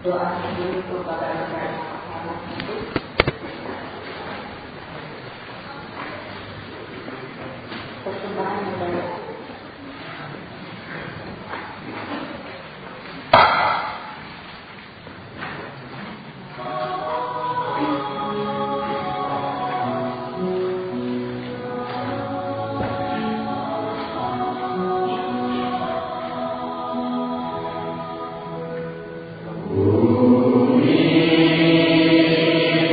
doa dulu kepada anak itu persembahan adalah Amin.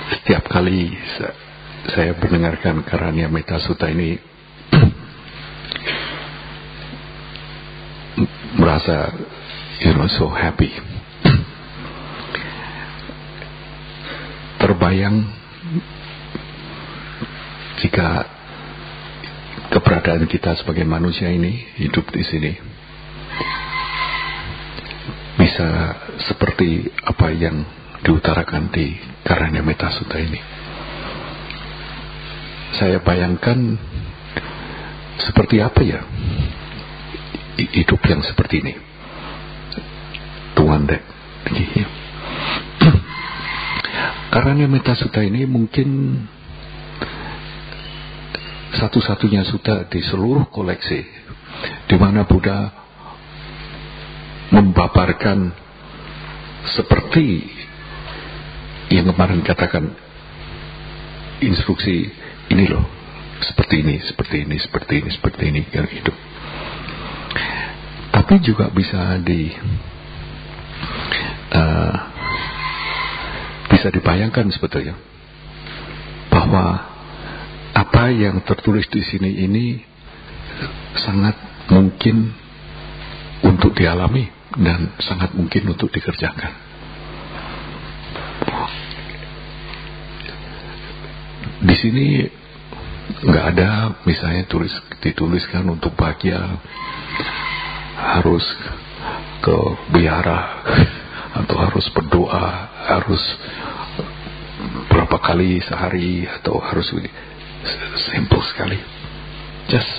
setiap kali saya mendengarkan Karania Metta Sutta ini merasa so happy. Terbayang jika keberadaan kita sebagai manusia ini hidup di sini bisa seperti apa yang diutarakan di Karania Metta Sutta ini. Saya bayangkan seperti apa ya hidup yang seperti ini. Tuhan dek. Karania Metta Sutta ini mungkin satu-satunya sutta di seluruh koleksi di mana Buddha membabarkan seperti yang kemarin katakan instruksi ini loh, seperti ini yang hidup. Tapi juga bisa bisa dibayangkan sebetulnya bahwa apa yang tertulis di sini ini sangat mungkin untuk dialami dan sangat mungkin untuk dikerjakan. Di sini nggak ada misalnya dituliskan untuk bahagia harus ke biara atau harus berdoa harus berapa kali sehari atau harus simple sekali. Just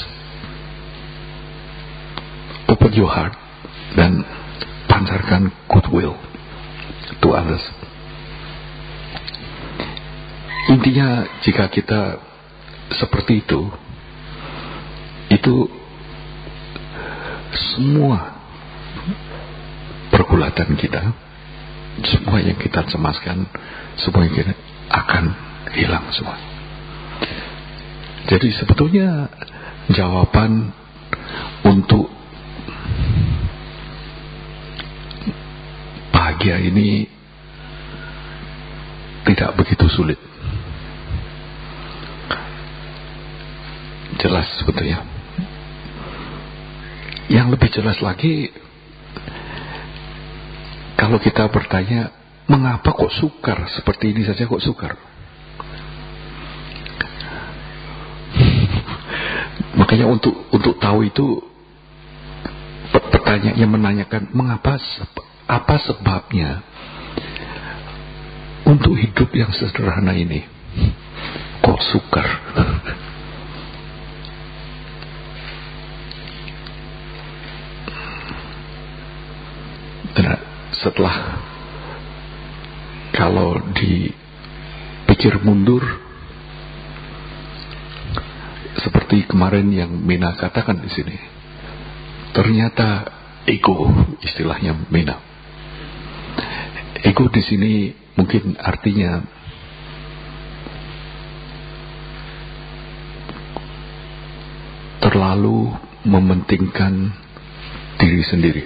open your heart dan pancarkan goodwill to others. Intinya jika kita seperti itu semua pergulatan kita, semua yang kita cemaskan, semua yang kita akan hilang semua. Jadi sebetulnya jawaban untuk bahagia ini tidak begitu sulit. Jelas sebetulnya. Yang lebih jelas lagi, kalau kita bertanya, mengapa kok sukar? Seperti ini saja kok sukar? Makanya untuk tahu itu, pertanyaannya menanyakan, mengapa, apa sebabnya untuk hidup yang sederhana ini kok sukar? Setelah kalau dipikir mundur seperti kemarin yang Mina katakan di sini, ternyata ego, istilahnya Mina. Ego di sini mungkin artinya terlalu mementingkan diri sendiri.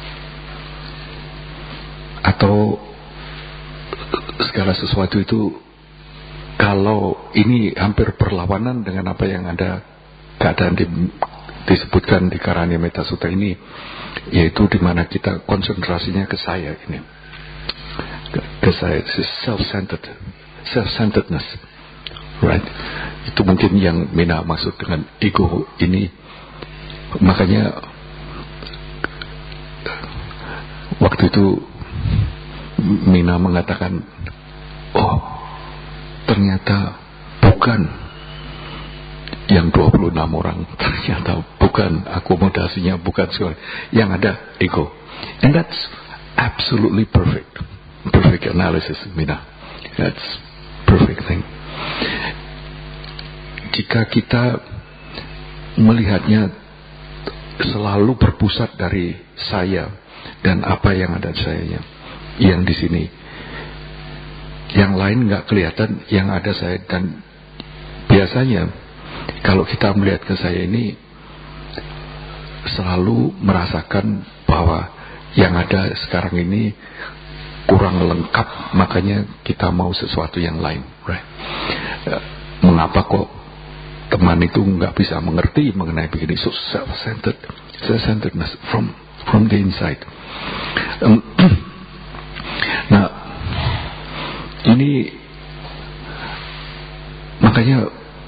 Atau segala sesuatu itu, kalau ini hampir berlawanan dengan apa yang ada keadaan disebutkan di Karania Metta Sutta ini, yaitu di mana kita konsentrasinya ke saya ini, ke saya, self-centeredness, right? Itu mungkin yang Mina maksud dengan ego ini. Makanya waktu itu Mina mengatakan, oh ternyata bukan yang 26 orang, ternyata bukan akomodasinya, bukan segala, yang ada ego. And that's absolutely perfect analysis, Mina. That's perfect thing. Jika kita melihatnya selalu berpusat dari saya dan apa yang ada di sayanya, yang di sini, yang lain nggak kelihatan, yang ada saya. Dan biasanya kalau kita melihat ke saya ini selalu merasakan bahwa yang ada sekarang ini kurang lengkap, makanya kita mau sesuatu yang lain, right? Mengapa kok teman itu nggak bisa mengerti mengenai begini? So self-centeredness from the inside. Nah, ini makanya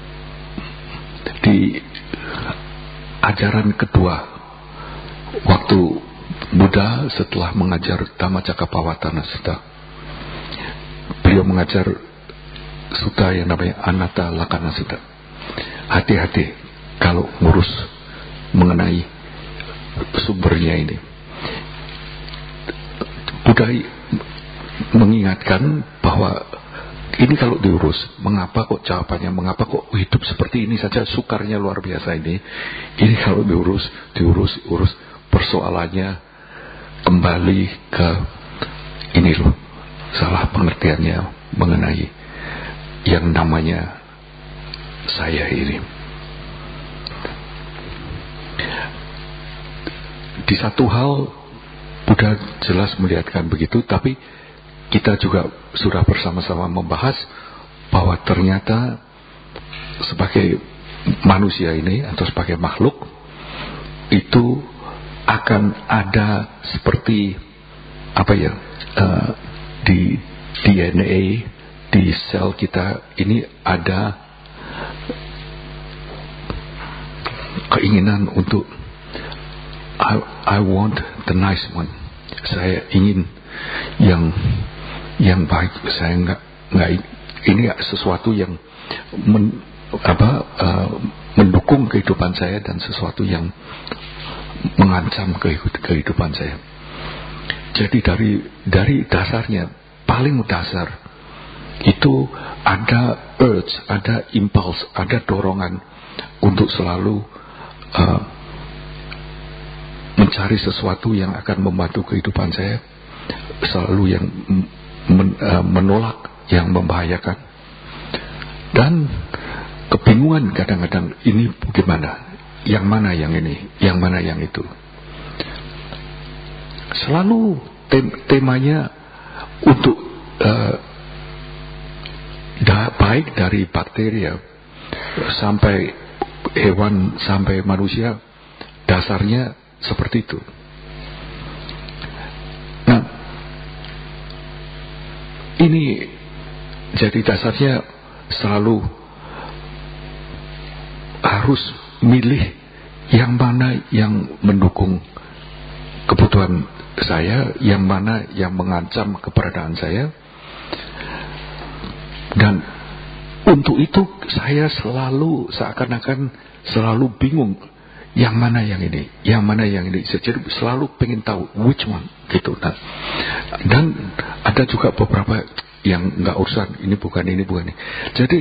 di ajaran kedua, waktu Buddha setelah mengajar Dhammacakkappavattana Sutta, beliau mengajar sutta yang namanya Anatta Lakkhana Sutta. Hati-hati kalau ngurus mengenai sumbernya ini. Buddha mengingatkan bahwa ini kalau diurus, mengapa kok jawabannya, mengapa kok hidup seperti ini saja sukarnya luar biasa ini kalau diurus, persoalannya kembali ke ini loh, salah pengertiannya mengenai yang namanya saya ini. Di satu hal Buddha jelas melihatkan begitu, tapi kita juga sudah bersama-sama membahas bahwa ternyata sebagai manusia ini atau sebagai makhluk itu akan ada seperti apa ya, di DNA di sel kita ini ada keinginan untuk I want the nice one. Saya ingin yang baik. Saya nggak ini sesuatu yang mendukung kehidupan saya dan sesuatu yang mengancam kehidupan saya. Jadi dari dasarnya paling dasar itu ada urge, ada impulse, ada dorongan untuk selalu mencari sesuatu yang akan membantu kehidupan saya, selalu yang menolak yang membahayakan, dan kebingungan kadang-kadang ini bagaimana, yang mana yang ini, yang mana yang itu. Selalu temanya untuk baik dari bakteri sampai hewan sampai manusia, dasarnya seperti itu. Nah, ini jadi dasarnya selalu harus milih yang mana yang mendukung kebutuhan saya, yang mana yang mengancam keberadaan saya. Dan untuk itu saya selalu seakan-akan selalu bingung, yang mana yang ini, yang mana yang ini. Jadi selalu pengen tahu which one gitu. Nah, dan ada juga beberapa yang nggak urusan, ini bukan ini. Jadi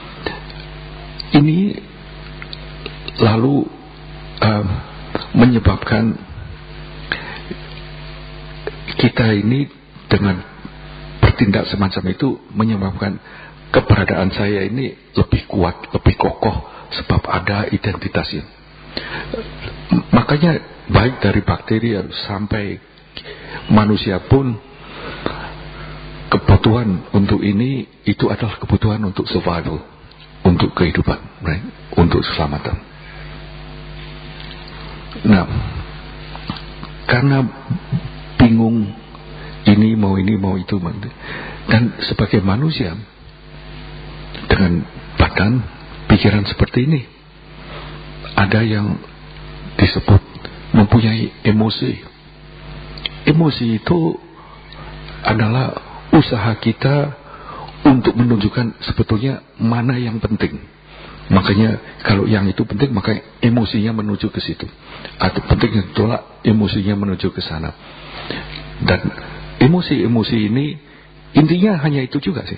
ini lalu menyebabkan kita ini dengan bertindak semacam itu menyebabkan keberadaan saya ini lebih kuat, lebih kokoh, sebab ada identitasnya. Makanya baik dari bakteri sampai manusia pun kebutuhan untuk ini itu adalah kebutuhan untuk survival, untuk kehidupan, right? Untuk keselamatan. Nah, karena bingung ini mau itu, dan sebagai manusia dengan badan pikiran seperti ini, ada yang disebut mempunyai emosi. Emosi itu adalah usaha kita untuk menunjukkan sebetulnya mana yang penting. Makanya kalau yang itu penting, maka emosinya menuju ke situ. Atau pentingnya tolak, emosinya menuju ke sana. Dan emosi-emosi ini intinya hanya itu juga sih.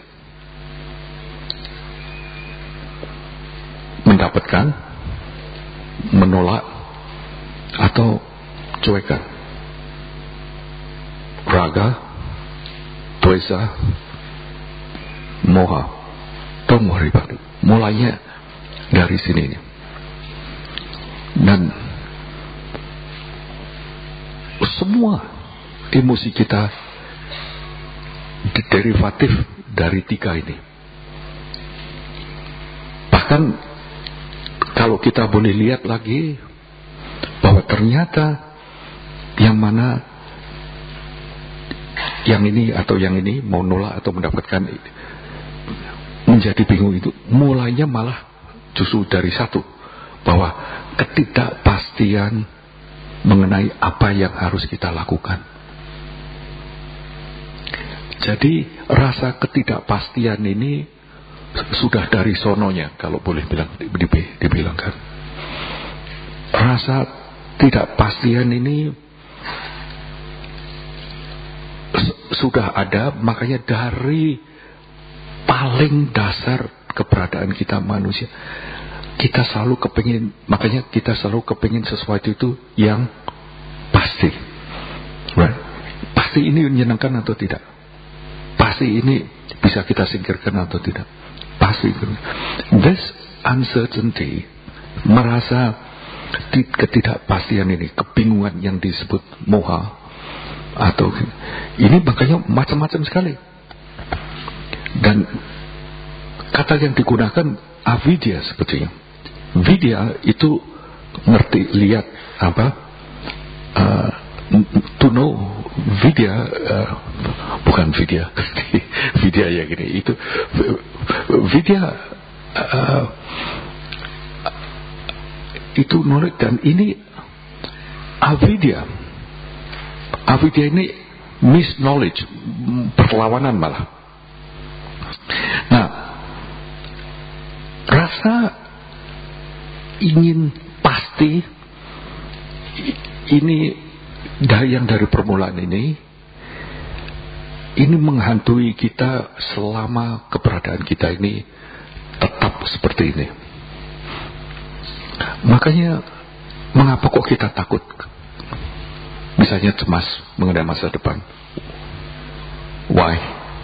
Mendapatkan, menolak, atau cuekan. Raga, Dvesa, Moha. Don't worry about it. Mulainya dari sini. Dan semua emosi kita derivatif dari tiga ini. Bahkan kalau kita boleh lihat lagi bahwa ternyata yang mana yang ini atau yang ini mau nolak atau mendapatkan menjadi bingung itu mulainya malah justru dari satu, bahwa ketidakpastian mengenai apa yang harus kita lakukan. Jadi rasa ketidakpastian ini sudah dari sononya, kalau boleh dibilangkan. Rasa ketidakpastian ini sudah ada, makanya dari paling dasar keberadaan kita manusia, kita selalu kepingin, makanya kita selalu kepingin sesuatu itu yang pasti. Right? Pasti ini menyenangkan atau tidak? Pasti ini bisa kita singkirkan atau tidak? Pasti. This uncertainty, merasa ketidakpastian ini, kebingungan yang disebut moha, atau ini makanya macam-macam sekali. Dan kata yang digunakan avidya sepertinya. Vidya itu ngerti, lihat apa? To know. Vidya bukan vidya. Vidya ya gini. Itu vidya itu knowledge, dan ini avidya. Avidya ini misknowledge, perlawanan malah. Nah, rasa ingin pasti ini yang dari permulaan ini menghantui kita selama keberadaan kita ini tetap seperti ini. Makanya mengapa kok kita takut? Misalnya cemas mengenai masa depan. Why?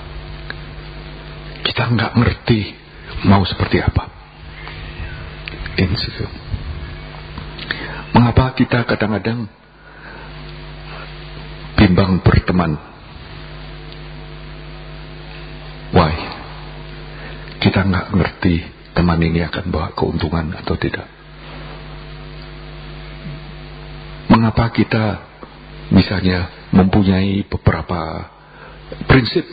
Kita nggak ngerti mau seperti apa. Insecure. Mengapa kita kadang-kadang bimbang berteman? Why? Kita nggak ngerti teman ini akan bawa keuntungan atau tidak. Mengapa kita misalnya mempunyai beberapa prinsip?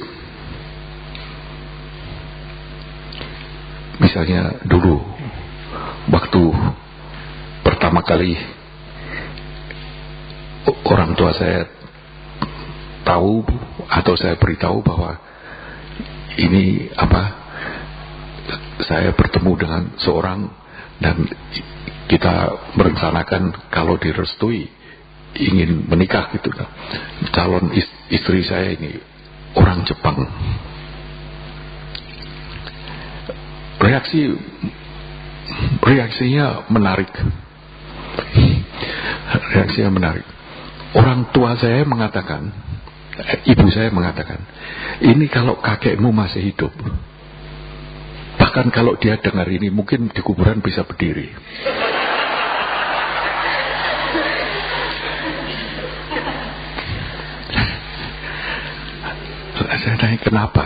Misalnya dulu waktu pertama kali orang tua saya tahu atau saya beritahu bahwa ini apa, saya bertemu dengan seorang dan kita merencanakan kalau direstui ingin menikah gitu. Calon istri saya ini orang Jepang. Reaksinya menarik. Reaksinya menarik. Orang tua saya mengatakan, ibu saya mengatakan, ini kalau kakekmu masih hidup, bahkan kalau dia dengar ini mungkin di kuburan bisa berdiri. Saya tanya kenapa?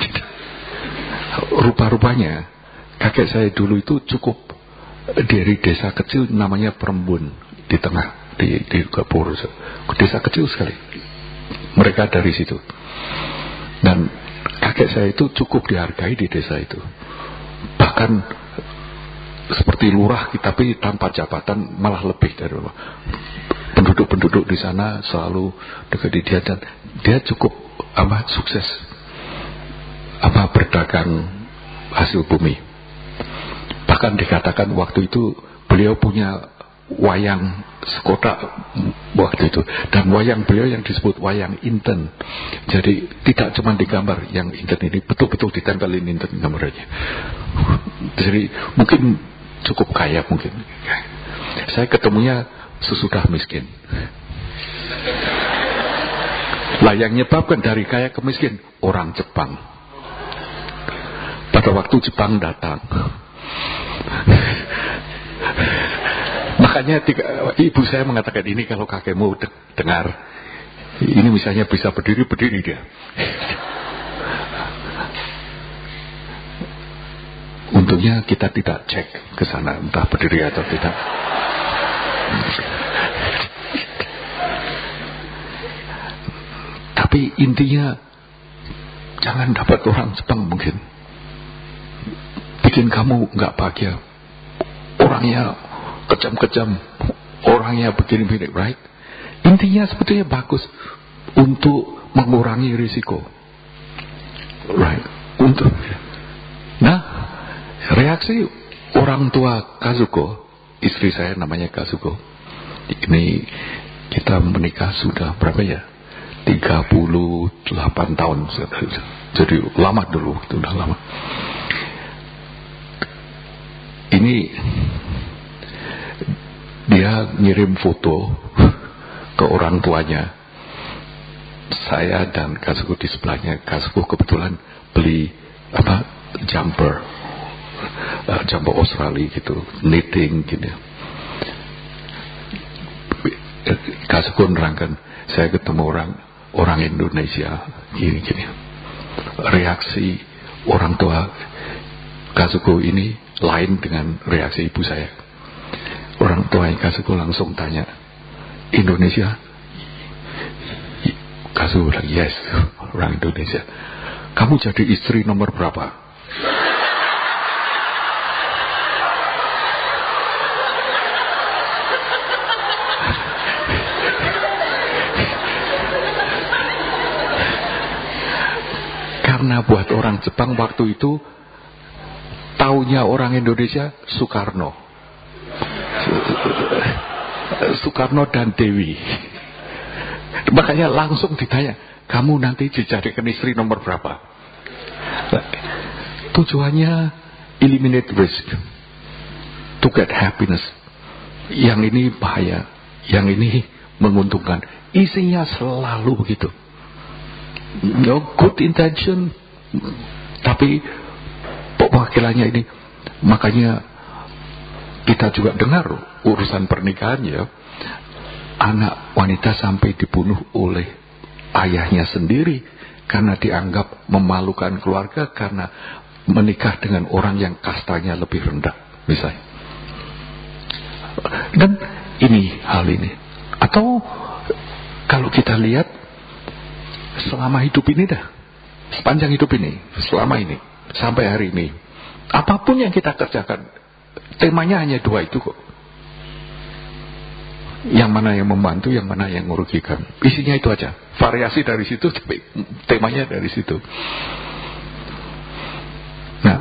Rupa-rupanya kakek saya dulu itu cukup dari desa kecil namanya Perembun di tengah di Gapur, desa kecil sekali. Mereka dari situ. Dan kakek saya itu cukup dihargai di desa itu. Bahkan seperti lurah tapi tanpa jabatan, malah lebih dari lurah. Penduduk-penduduk di sana selalu dekat di dia dan dia cukup sukses berdagang hasil bumi. Bahkan dikatakan waktu itu beliau punya wayang sekotak waktu itu, dan wayang beliau yang disebut wayang inten. Jadi tidak cuma digambar yang inten ini, betul-betul ditempelin inten gambarnya. Jadi mungkin cukup kaya mungkin. Saya ketemunya sesudah miskin. Lah yang nyebabkan dari kaya ke miskin orang Jepang. Pada waktu Jepang datang, makanya ibu saya mengatakan ini kalau kakekmu dengar, ini misalnya bisa berdiri dia. Tentunya kita tidak cek ke sana entah berdiri atau tidak. Tapi intinya jangan dapat orang Jepang mungkin bikin kamu nggak bahagia. Orangnya kejam-kejam, orangnya begini-begini, right? Intinya sebetulnya bagus untuk mengurangi risiko, right? Nah, reaksi orang tua Kazuko, istri saya namanya Kazuko. Ini kita menikah sudah berapa ya? 38 tahun. Jadi lama dulu, itu udah lama. Ini dia ngirim foto ke orang tuanya. Saya dan Kazuko di sebelahnya. Kazuko kebetulan beli jumper Australia gitu, knitting gitu. Kazuko nerangkan, saya ketemu orang Indonesia gini. Reaksi orang tua Kazuko ini lain dengan reaksi ibu saya. Orang tua Kazuko langsung tanya, Indonesia? Kazuko bilang, yes, orang Indonesia. Kamu jadi istri nomor berapa? Karena buat orang Jepang waktu itu taunya orang Indonesia Soekarno dan Dewi. Makanya langsung ditanya, kamu nanti dijadikan istri nomor berapa? Tujuannya eliminate risk, to get happiness. Yang ini bahaya, yang ini menguntungkan. Isinya selalu begitu. No good intention, tapi pewakilannya ini. Makanya kita juga dengar urusan pernikahan ya, anak wanita sampai dibunuh oleh ayahnya sendiri karena dianggap memalukan keluarga karena menikah dengan orang yang kastanya lebih rendah misalnya. Dan hal ini atau kalau kita lihat selama hidup ini sepanjang hidup ini, selama ini sampai hari ini, apapun yang kita kerjakan temanya hanya dua itu kok. Yang mana yang membantu, yang mana yang merugikan. Isinya itu aja. Variasi dari situ, tapi temanya dari situ. Nah,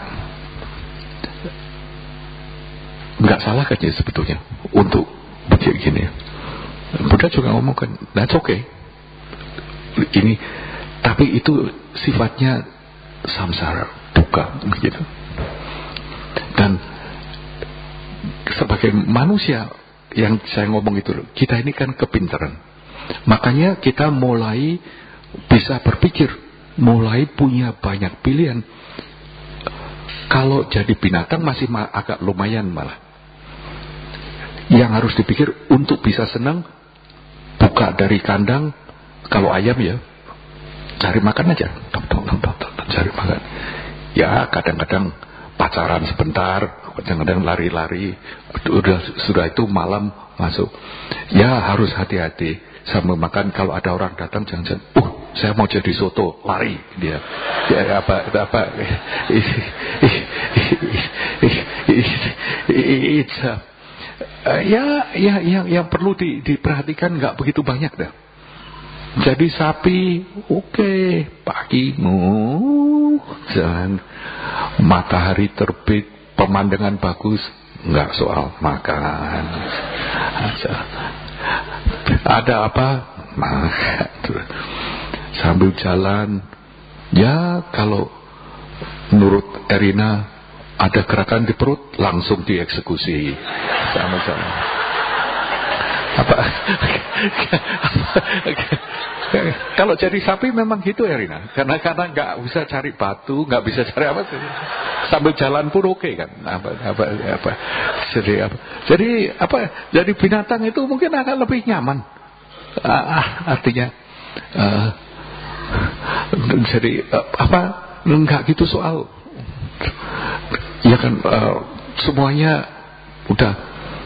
nggak salah kan ya sebetulnya untuk begini. Buddha juga ngomongkan, that's okay. Ini, tapi itu sifatnya samsara, duka, gitu. Dan sebagai manusia yang saya ngomong itu, kita ini kan kepintaran. Makanya kita mulai bisa berpikir, mulai punya banyak pilihan. Kalau jadi binatang masih agak lumayan malah. Yang harus dipikir untuk bisa senang, buka dari kandang. Kalau ayam ya, cari makan aja, cari makan. Ya kadang-kadang pacaran sebentar, kadang-kadang lari-lari, sudah itu malam masuk. Ya harus hati-hati sama makan. Kalau ada orang datang jangan saya mau jadi soto, lari dia. Ya yang perlu diperhatikan nggak begitu banyak dah. Jadi sapi, oke, pagimu, jangan matahari terbit, pemandangan bagus, nggak soal makan. Ada apa? Makan. Sambil jalan, ya kalau menurut Erina ada gerakan di perut, langsung dieksekusi. Sama-sama. Kalau jadi sapi memang gitu ya Rina, karena nggak bisa cari batu, nggak bisa cari apa sih, sambil jalan pun oke kan, jadi binatang itu mungkin akan lebih nyaman, artinya jadi nggak gitu soal Ya kan, semuanya udah.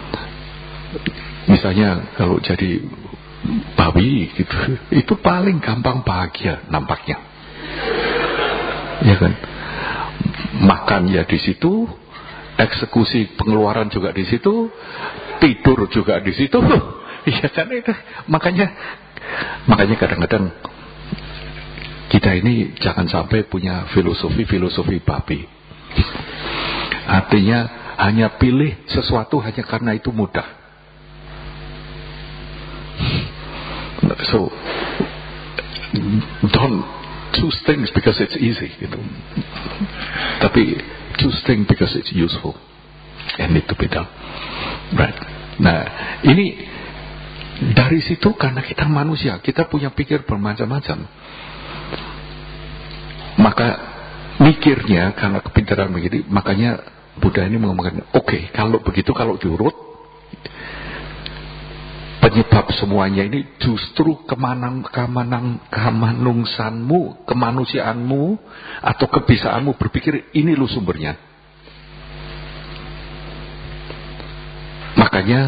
Misalnya kalau jadi babi gitu, itu paling gampang bahagia nampaknya. Ya kan, makan ya di situ, eksekusi pengeluaran juga di situ, tidur juga di situ. Ya kan, itu makanya kadang-kadang kita ini jangan sampai punya filosofi babi. Artinya hanya pilih sesuatu hanya karena itu mudah. So don't choose things because it's easy, gitu. Tapi choose things because it's useful and need to be done. Right. Nah, ini dari situ karena kita manusia, kita punya pikir bermacam-macam. Maka mikirnya karena kepintaran begini, makanya Buddha ini mengatakan, oke, kalau begitu, kalau diurut, penyebab semuanya ini justru kemanungsanmu, kemanusiaanmu, atau kebisaanmu berpikir, ini lu sumbernya. Makanya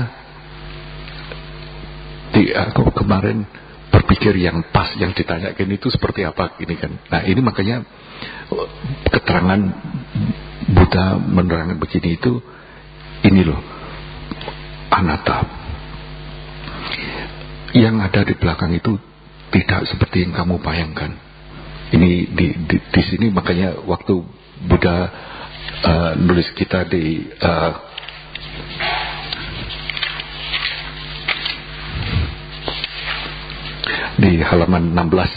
aku kemarin berpikir yang pas, yang ditanyakan itu seperti apa ini kan. Nah ini makanya keterangan Buddha menerangkan begini itu, ini loh, anatta. Yang ada di belakang itu tidak seperti yang kamu bayangkan. Ini di sini makanya waktu Buddha nulis kita di halaman 16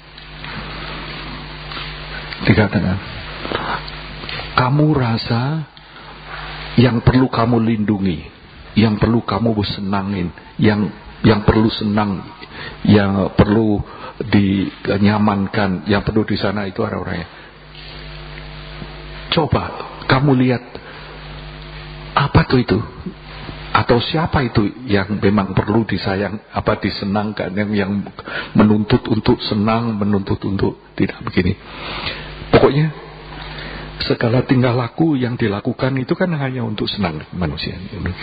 dikatakan, kamu rasa yang perlu kamu lindungi, yang perlu kamu senangin, yang perlu senang, yang perlu dinyamankan, yang perlu di sana itu orang-orangnya. Coba kamu lihat apa tuh itu, atau siapa itu yang memang perlu disayang, apa disenangkan, yang menuntut untuk senang, menuntut untuk tidak begini. Pokoknya segala tingkah laku yang dilakukan itu kan hanya untuk senang manusia.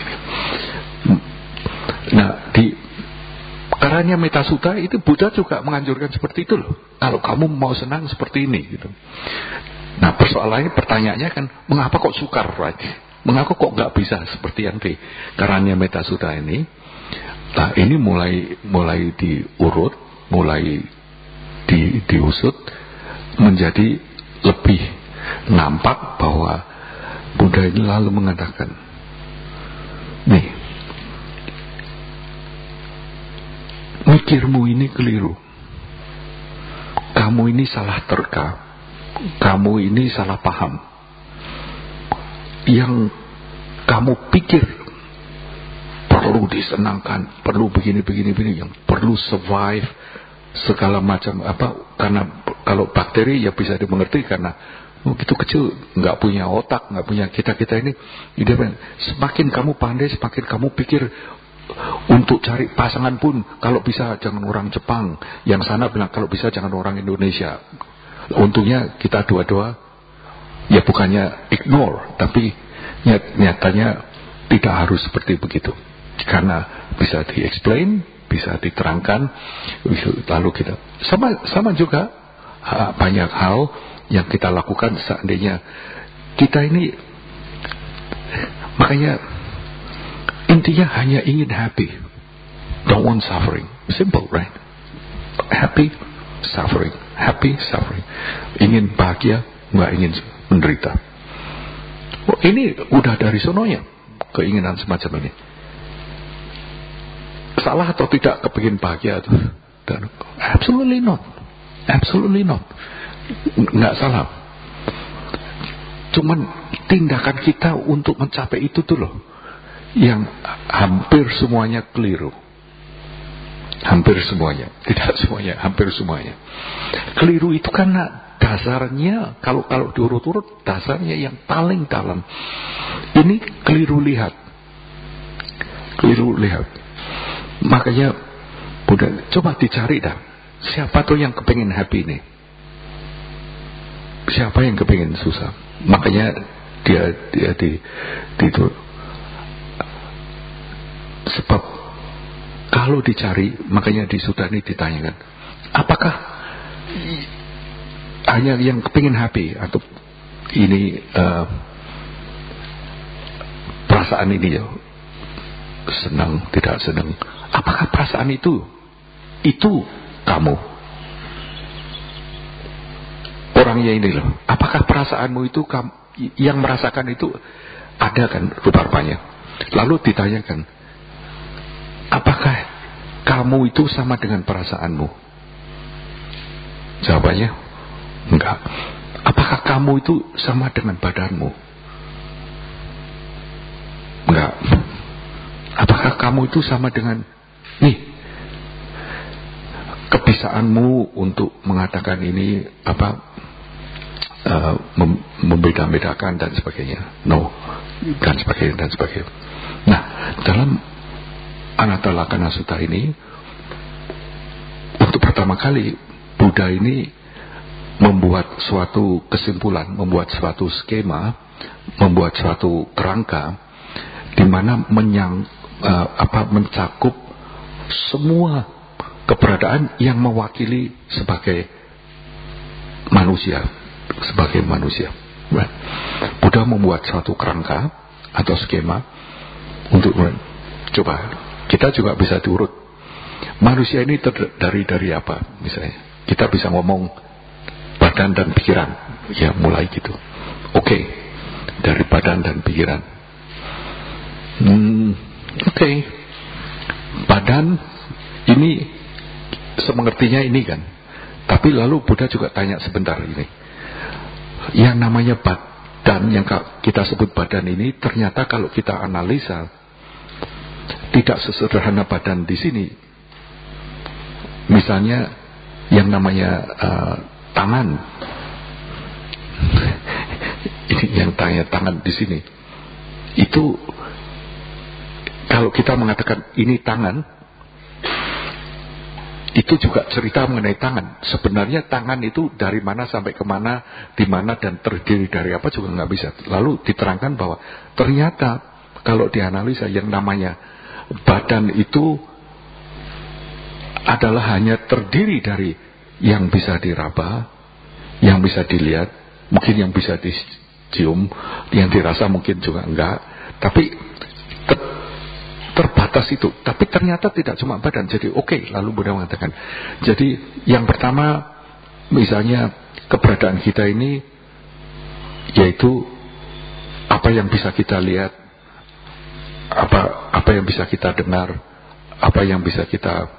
Nah, di karanya Metta Sutta itu Buddha juga menganjurkan seperti itu loh. Kalau kamu mau senang seperti ini gitu. Nah, pertanyaannya kan, mengapa kok sukar, right? Mengapa kok nggak bisa seperti yang di karanya Metta Sutta ini? Nah, ini mulai diurut, mulai diusut menjadi lebih nampak bahwa Buddha ini lalu mengatakan, nih, mikirmu ini keliru, kamu ini salah terka, kamu ini salah paham. Yang kamu pikir perlu disenangkan, perlu begini, yang perlu survive segala macam apa, karena kalau bakteri ya bisa dimengerti karena itu kecil, nggak punya otak, nggak punya kita ini. Semakin kamu pandai, semakin kamu pikir untuk cari pasangan pun kalau bisa jangan orang Jepang, yang sana bilang kalau bisa jangan orang Indonesia. Untungnya kita dua-dua ya bukannya ignore, tapi nyatanya tidak harus seperti begitu, karena bisa di-explain, bisa diterangkan. Lalu kita sama juga banyak hal yang kita lakukan seandainya kita ini, makanya intinya hanya ingin happy, don't want suffering. Simple, right? Happy, suffering. Ingin bahagia, nggak ingin menderita. Oh, ini udah dari sononya keinginan semacam ini. Salah atau tidak kepingin bahagia itu? Absolutely not. Nggak salah. Cuman tindakan kita untuk mencapai itu tuh loh yang hampir semuanya keliru. Hampir semuanya, tidak semuanya, hampir semuanya. Keliru itu karena dasarnya, kalau diurut-urut, dasarnya yang paling dalam. Ini keliru lihat. Makanya Buddha, coba dicari dah, siapa tuh yang kepingin happy ini? Siapa yang kepingin susah? Makanya dia di itu. Sebab kalau dicari, makanya di Sudani ditanyakan, apakah hanya yang kepingin happy atau ini perasaan ini ya, senang tidak senang, apakah perasaan itu kamu orangnya ini loh, apakah perasaanmu itu kamu yang merasakan itu ada kan rupa-rupanya. Lalu ditanyakan, apakah kamu itu sama dengan perasaanmu? Jawabannya enggak. Apakah kamu itu sama dengan badanmu? Enggak. Apakah kamu itu sama dengan kebisaanmu untuk mengatakan ini membeda-bedakan dan sebagainya? No. Dan sebagainya. Nah, dalam Anatta Lakkhana Sutta ini, untuk pertama kali Buddha ini membuat suatu kesimpulan, membuat suatu skema, membuat suatu kerangka di mana mencakup semua keberadaan yang mewakili sebagai manusia. Buddha membuat suatu kerangka atau skema untuk coba kita juga bisa diurut. Manusia ini dari apa misalnya? Kita bisa ngomong badan dan pikiran. Ya, mulai gitu. Oke. Dari badan dan pikiran. Oke. Badan ini semengertinya ini kan. Tapi lalu Buddha juga tanya sebentar ini. Yang namanya badan, yang kita sebut badan ini, ternyata kalau kita analisa tidak sesederhana badan di sini. Misalnya yang namanya tangan. Ini yang tanya tangan di sini. Itu kalau kita mengatakan ini tangan, itu juga cerita mengenai tangan. Sebenarnya tangan itu dari mana sampai kemana, di mana dan terdiri dari apa juga nggak bisa. Lalu diterangkan bahwa ternyata kalau dianalisa yang namanya badan itu adalah hanya terdiri dari yang bisa diraba, yang bisa dilihat, mungkin yang bisa dicium, yang dirasa mungkin juga enggak, tapi terbatas itu. Tapi ternyata tidak cuma badan. Jadi oke, lalu Buddha mengatakan, jadi yang pertama misalnya keberadaan kita ini yaitu apa yang bisa kita lihat, apa yang bisa kita dengar, apa yang bisa kita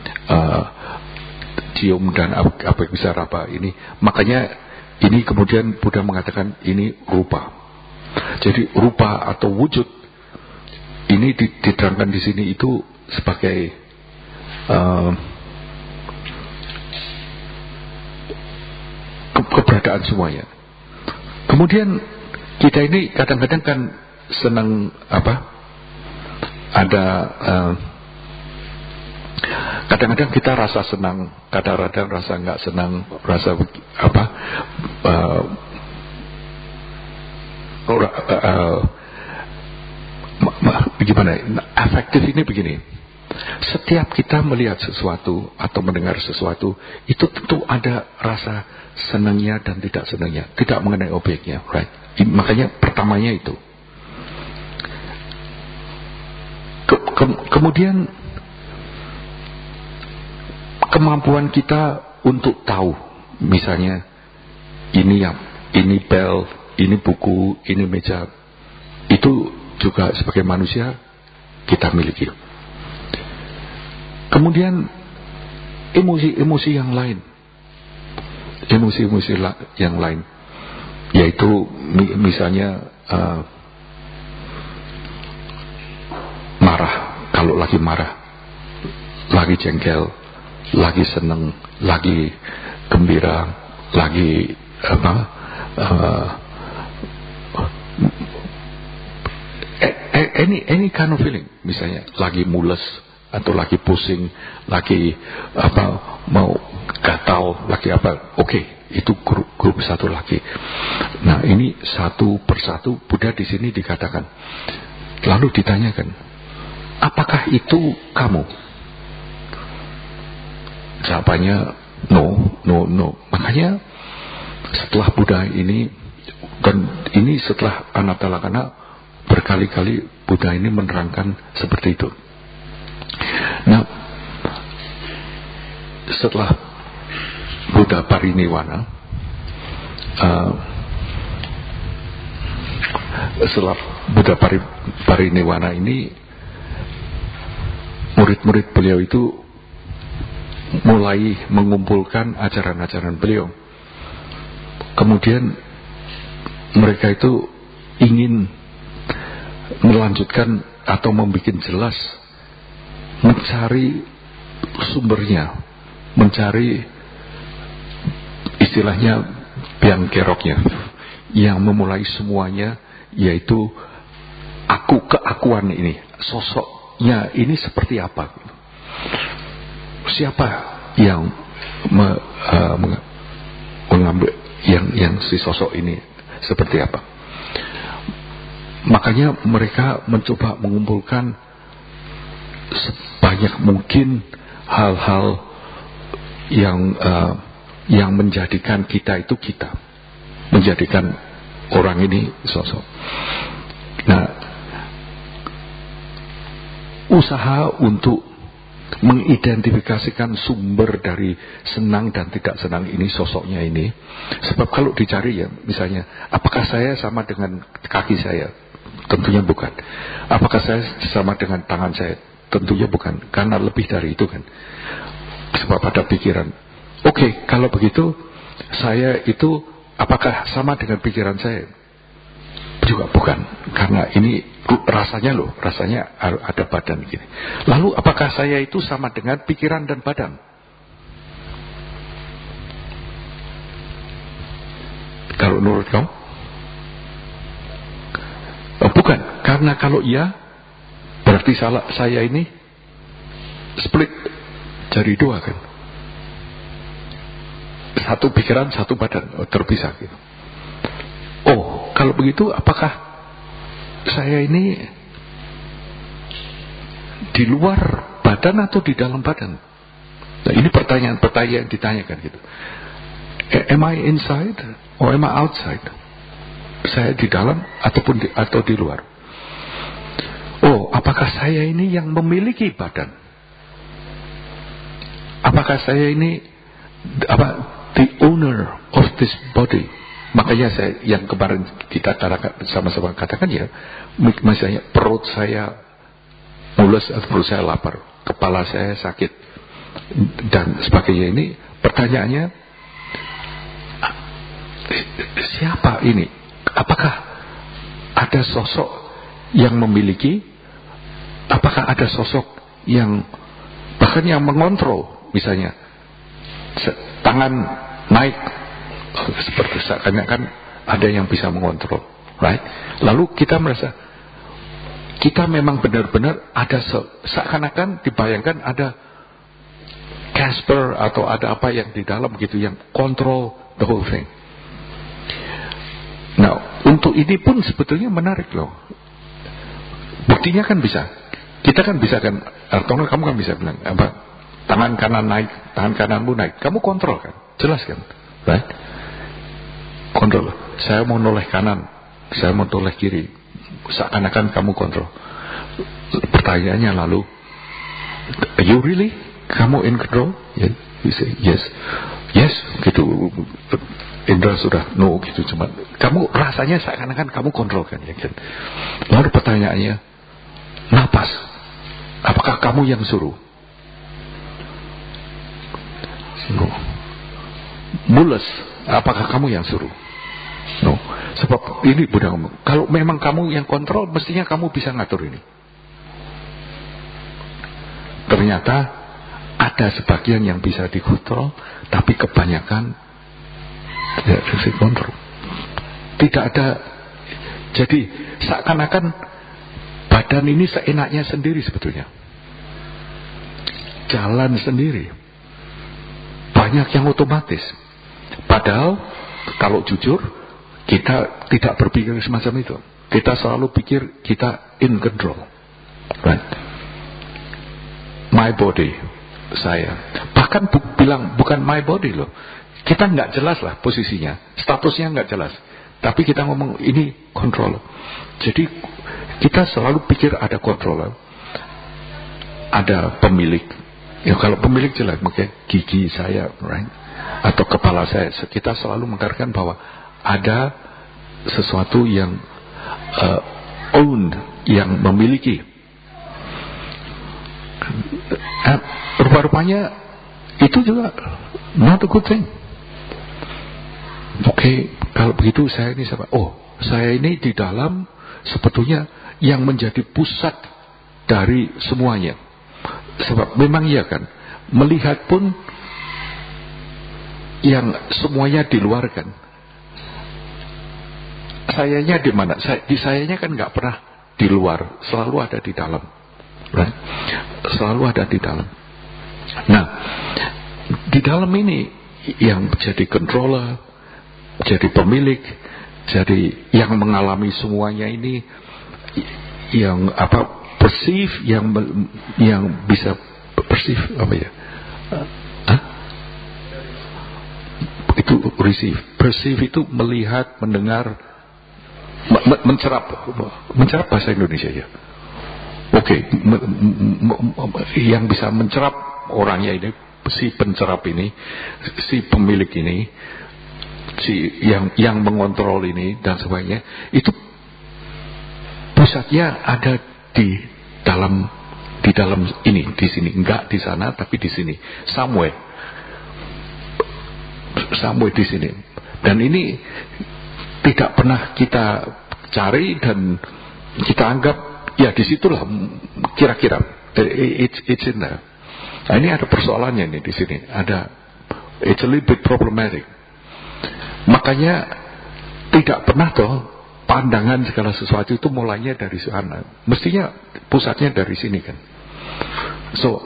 cium, dan apa yang bisa raba ini. Makanya ini kemudian Buddha mengatakan ini rupa. Jadi rupa atau wujud ini diterangkan di sini itu sebagai keberadaan semuanya. Kemudian kita ini kadang-kadang kan senang kadang-kadang kita rasa senang, kadang-kadang rasa nggak senang, rasa gimana? Afektif ini begini. Setiap kita melihat sesuatu atau mendengar sesuatu, itu tentu ada rasa senangnya dan tidak senangnya, tidak mengenai objeknya, right? Makanya pertamanya itu. Kemudian kemampuan kita untuk tahu, misalnya ini bel, ini buku, ini meja, itu juga sebagai manusia kita miliki. Kemudian emosi-emosi yang lain, yaitu misalnya marah. Kalau lagi marah, lagi jengkel, lagi seneng, lagi gembira, lagi any kind of feeling. Misalnya lagi mules, atau lagi pusing, lagi mau gatal, lagi oke, itu grup satu lagi. Nah, ini satu persatu Buddha di sini dikatakan. Lalu ditanyakan, apakah itu kamu? Jawabannya no. Makanya setelah Buddha ini, dan ini setelah Anatalakana, berkali-kali Buddha ini menerangkan seperti itu. Nah, setelah Buddha pariniwana, pariniwana ini, murid-murid beliau itu mulai mengumpulkan ajaran-ajaran beliau. Kemudian mereka itu ingin melanjutkan atau membuat jelas, mencari sumbernya, mencari istilahnya biang keroknya, yang memulai semuanya, yaitu keakuan ini, sosoknya ini seperti apa, siapa yang mengambil yang si sosok ini seperti apa. Makanya mereka mencoba mengumpulkan sebanyak mungkin hal-hal yang menjadikan kita itu kita, menjadikan orang ini sosok. Nah, usaha untuk mengidentifikasikan sumber dari senang dan tidak senang ini, sosoknya ini. Sebab kalau dicari ya, misalnya, apakah saya sama dengan kaki saya? Tentunya bukan. Apakah saya sama dengan tangan saya? Tentunya bukan, karena lebih dari itu kan. Sebab ada pikiran, oke, kalau begitu saya itu apakah sama dengan pikiran saya? Juga bukan, karena ini rasanya ada badan gini. Lalu apakah saya itu sama dengan pikiran dan badan? Kalau menurut kamu? Bukan, karena kalau iya, berarti saya ini split jadi dua kan. Satu pikiran, satu badan, terpisah gitu. Oh, kalau begitu apakah saya ini di luar badan atau di dalam badan? Nah, ini pertanyaan ditanyakan gitu. Am I inside or am I outside? Saya di dalam atau di luar? Oh, apakah saya ini yang memiliki badan? Apakah saya ini the owner of this body? Makanya saya yang kemarin kita sama-sama katakan ya, misalnya perut saya mules atau perut saya lapar, kepala saya sakit dan sebagainya. Ini pertanyaannya, siapa ini? Apakah ada sosok yang memiliki? Apakah ada sosok yang bahkan yang mengontrol? Misalnya tangan naik seperti seakan-akan ada yang bisa mengontrol, right? Lalu kita merasa kita memang benar-benar ada seakan-akan dibayangkan ada Casper atau ada apa yang di dalam gitu yang control the whole thing. Nah, untuk ini pun sebetulnya menarik loh. Buktinya kan bisa. Kita kan bisa kan, atau kamu kan bisa bilang apa? Tangan kanan naik, tangan kananmu naik. Kamu kontrol kan? Jelas kan? Right? Kontrol. Saya mau noleh kanan, saya mau noleh kiri. Seakan-akan kamu kontrol. Pertanyaannya lalu, you really? Kamu in control? Yeah. You say yes. Yes, gitu. Indra sudah no gitu, cuma kamu rasanya seakan-akan kamu kontrol kan ya kan? Lalu pertanyaannya, napas, apakah kamu yang suruh? No. Mules, apakah kamu yang suruh? No. Sebab ini Buddha ngomong, kalau memang kamu yang kontrol, mestinya kamu bisa ngatur ini. Ternyata ada sebagian yang bisa dikontrol, tapi kebanyakan tidak bisa kontrol. Tidak ada. Jadi seakan-akan badan ini seenaknya sendiri sebetulnya. jalan sendiri. Banyak yang otomatis. Padahal kalau jujur, kita tidak berpikir semacam itu. Kita selalu pikir kita in control. Right? My body, saya. Bahkan bilang bukan my body loh. Kita nggak jelas lah posisinya, statusnya nggak jelas. Tapi kita ngomong ini controller. Jadi kita selalu pikir ada controller, ada pemilik. Ya kalau pemilik jelas, mungkin gigi saya, right? Atau kepala saya. Kita selalu mengatakan bahwa ada sesuatu yang owned, yang memiliki. Rupa-rupanya itu juga not a good thing. Oke, kalau begitu saya ini siapa? Oh, saya ini di dalam sebetulnya yang menjadi pusat dari semuanya. Sebab memang iya kan, melihat pun yang semuanya di luar kan. Sayanya di mana? Sayanya kan nggak pernah di luar, selalu ada di dalam. Right? Selalu ada di dalam. Nah, di dalam ini yang jadi controller, jadi pemilik, jadi yang mengalami semuanya ini, yang perceive, yang bisa perceive apa ya? Itu receive. Perceive itu melihat, mendengar, mencerap bahasa Indonesia ya. Oke, yang bisa mencerap orangnya ini, si pencerap ini, si pemilik ini, si yang mengontrol ini dan sebagainya, itu pusatnya ada di dalam ini, di sini, enggak di sana tapi di sini, somewhere di sini. Dan ini tidak pernah kita cari dan kita anggap ya disitulah kira-kira it's in there. Nah, ini ada persoalannya nih di sini, ada it's a little bit problematic. Makanya tidak pernah toh pandangan segala sesuatu itu mulainya dari sana. Mestinya pusatnya dari sini kan. So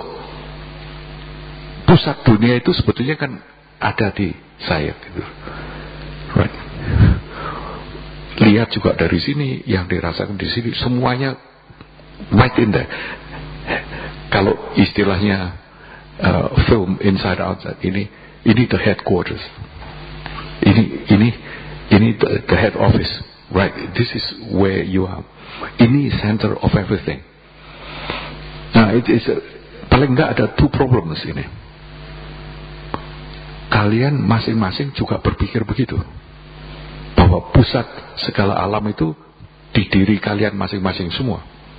pusat dunia itu sebetulnya kan ada di saya gitu. Right. Lihat juga dari sini, yang dirasakan di sini, semuanya right in there. Kalau istilahnya film Inside Outside, ini the headquarters. Ini the head office, right? This is where you are. Ini center of everything. Nah, paling enggak ada two problems ini. Kalian masing-masing juga berpikir begitu, bahwa pusat segala alam itu di diri kalian masing-masing semua.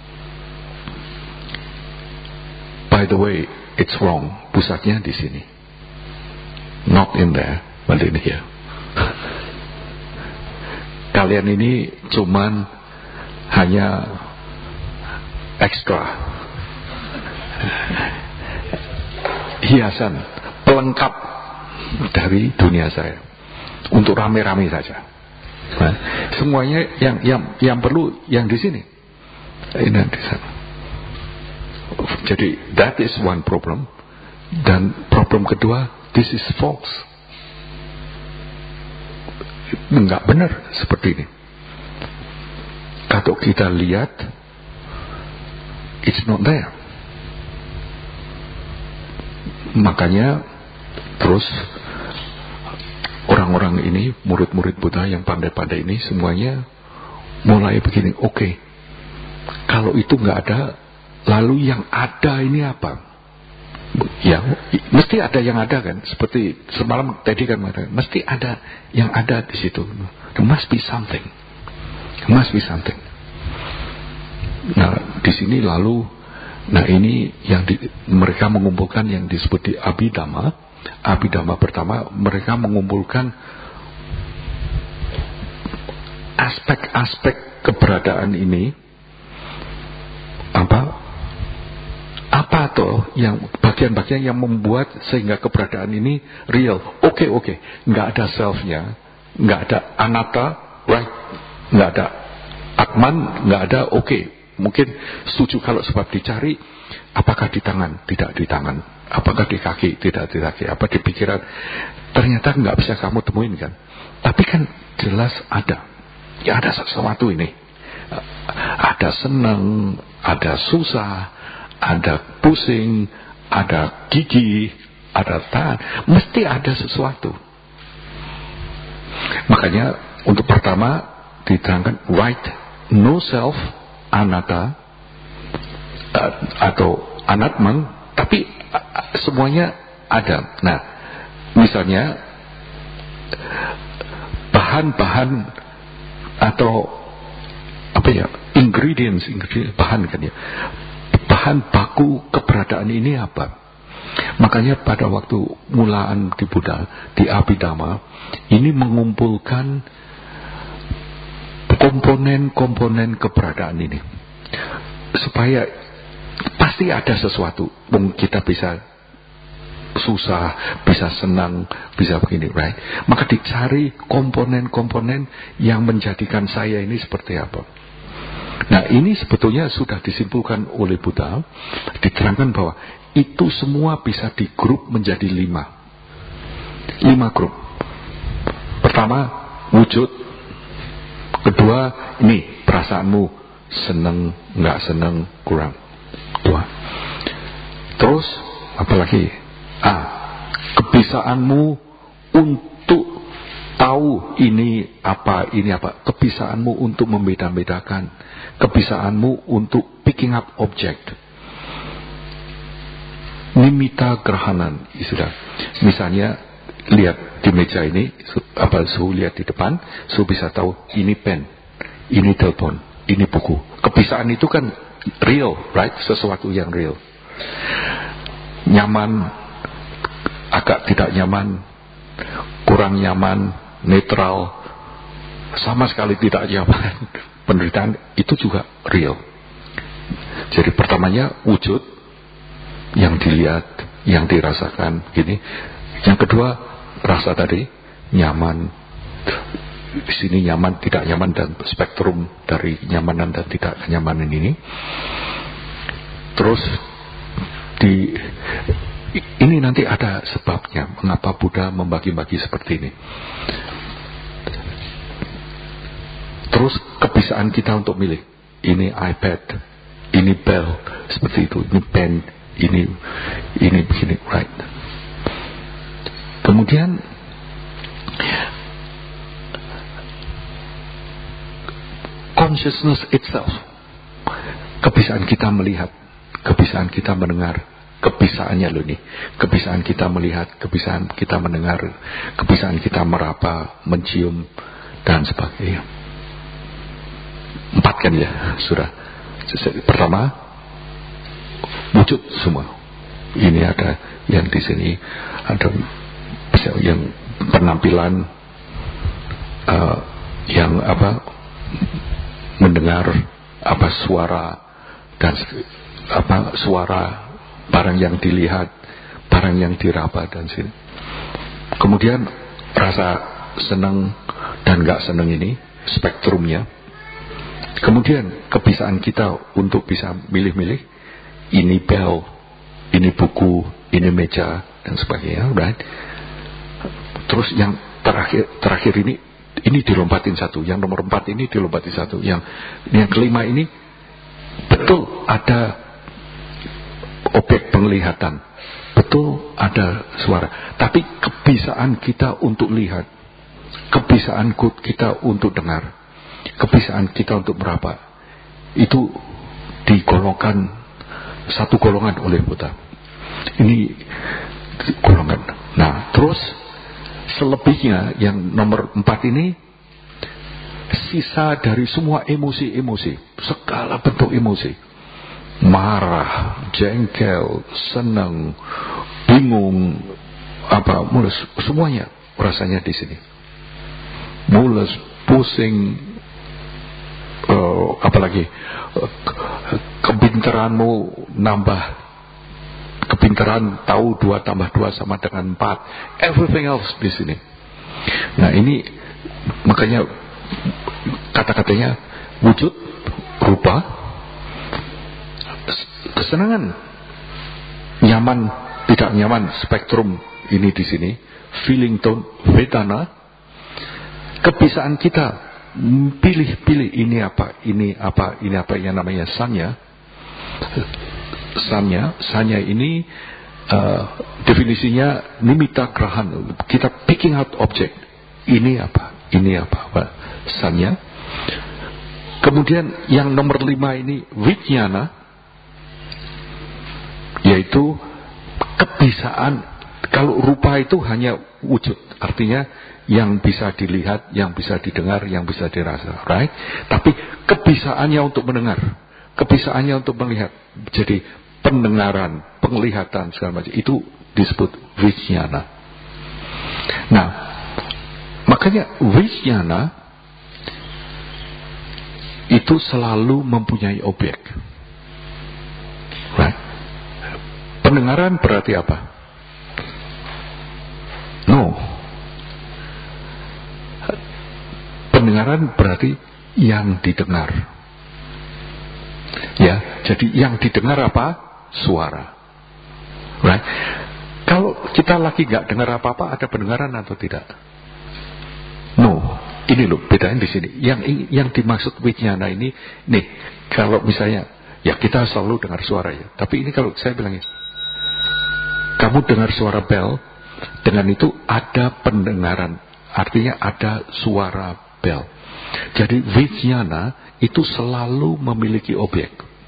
By the way, it's wrong. Pusatnya di sini, not in there, but in here. Kalian ini cuman hanya ekstra, hiasan, pelengkap dari dunia saya, untuk rame-rame saja. Nah, semuanya yang perlu yang di sini, ini di sana. Jadi that is one problem. Dan problem kedua, this is false. Enggak benar seperti ini. Kalau kita lihat, it's not there. Makanya terus orang-orang ini, murid-murid Buddha yang pandai-pandai ini, semuanya mulai begini. Oke, kalau itu nggak ada, lalu yang ada ini apa? Ya, mesti ada yang ada kan. Seperti semalam tadi kan, mesti ada yang ada di situ. There must be something. There must be something. Nah, di sini lalu, nah ini yang mereka mengumpulkan yang disebut di Abhidhamma. Abhidhamma pertama, mereka mengumpulkan aspek-aspek keberadaan ini. Apa toh yang bagian-bagian yang membuat sehingga keberadaan ini real. Oke, nggak ada selfnya, nggak ada anatta, right? Nggak ada atman, nggak ada. Oke, mungkin setuju kalau sebab dicari Apakah di tangan? Tidak di tangan. Apakah di kaki? Tidak di kaki. Apa di pikiran? Ternyata nggak bisa kamu temuin kan. Tapi kan jelas ada. Ya ada sesuatu ini. Ada senang, ada susah, ada pusing, ada gigi, ada tangan. Mesti ada sesuatu. Makanya untuk pertama diterangkan right, no self, anatta, atau anatman, tapi semuanya ada. Nah, misalnya bahan-bahan atau apa ya, ingredients bahan kan ya, bahan baku keberadaan ini apa? Makanya pada waktu mulaan di Buddha, di Abhidhamma, ini mengumpulkan komponen-komponen keberadaan ini, supaya pasti ada sesuatu. Kita bisa susah, bisa senang, bisa begini, right? Maka dicari komponen-komponen yang menjadikan saya ini seperti apa. Nah, ini sebetulnya sudah disimpulkan oleh Buddha, diterangkan bahwa itu semua bisa digrup menjadi 5 grup. Pertama, wujud. Kedua, ini perasaanmu, seneng, nggak seneng, kurang. Dua. Terus, apalagi? Kebisaanmu untuk tahu ini apa. Kebisaanmu untuk membeda-bedakan. Kebisaanmu untuk picking up object. Nimitta Grahanan, sudah. Misalnya lihat di meja ini, Su lihat di depan, Su bisa tahu ini pen, ini telepon, ini buku. Kebisaan itu kan real, right? Sesuatu yang real. Nyaman, agak tidak nyaman, kurang nyaman, netral, sama sekali tidak nyaman. Penderitaan itu juga real. Jadi pertamanya wujud, yang dilihat, yang dirasakan, gini. Yang kedua, rasa tadi, nyaman. Di sini nyaman, tidak nyaman, dan spektrum dari nyamanan dan tidak kenyamanan ini. Terus ini nanti ada sebabnya mengapa Buddha membagi-bagi seperti ini. Terus kebisaan kita untuk milih, ini iPad, ini bell, seperti itu, ini pen, ini begini, right? Kemudian consciousness itself, kebisaan kita melihat, kebisaan kita mendengar, kebisaannya loh nih, kebisaan kita melihat, kebisaan kita mendengar, kebisaan kita meraba, mencium, dan sebagainya. 4 kan ya, sudah. Pertama, wujud semua. Ini ada yang di sini, ada yang penampilan, yang mendengar, suara, dan suara, barang yang dilihat, barang yang diraba, dan sini. Kemudian rasa senang dan gak senang ini, spektrumnya. Kemudian kebisaan kita untuk bisa milih-milih, ini bel, ini buku, ini meja, dan sebagainya, right? Terus yang terakhir ini dilompatin satu, yang nomor 4 ini dilompatin satu, yang kelima ini betul ada objek penglihatan, betul ada suara, tapi kebisaan kita untuk lihat, kebisaan kita untuk dengar, kebisaan kita untuk meraba, itu digolongkan satu golongan oleh Buddha. Ini golongan. Nah, terus selebihnya yang nomor 4 ini sisa dari semua emosi-emosi, segala bentuk emosi, marah, jengkel, senang, bingung, mulus, semuanya rasanya di sini. Mulus, pusing, apalagi kepintaranmu nambah, kepintaran tahu 2 tambah 2 sama dengan 4, everything else di sini. Nah, ini makanya kata-katanya wujud, rupa, kesenangan, nyaman, tidak nyaman, spektrum ini di sini, feeling tone, vedana. Kebiasaan kita pilih-pilih ini apa yang namanya sanya. Sanya ini definisinya nimitta grahan. Kita picking out object. Ini apa, sanya. Kemudian yang nomor 5 ini vijnana, yaitu kebiasaan. Kalau rupa itu hanya wujud, artinya yang bisa dilihat, yang bisa didengar, yang bisa dirasa, right? Tapi kebiasaannya untuk mendengar, kebiasaannya untuk melihat, jadi pendengaran, penglihatan segala macam itu disebut vijnana. Nah, makanya vijnana itu selalu mempunyai objek, right? Pendengaran berarti apa? No. Pendengaran berarti yang didengar. Ya, jadi yang didengar apa? Suara. Right? Kalau kita lagi nggak dengar apa-apa, ada pendengaran atau tidak? No. Ini loh, bedain di sini. Yang dimaksud vijnana ini, nih, kalau misalnya, ya kita selalu dengar suara ya. Tapi ini kalau saya bilangnya, kamu dengar suara bel, dengan itu ada pendengaran, artinya ada suara bel. Jadi vijnana itu selalu memiliki objek.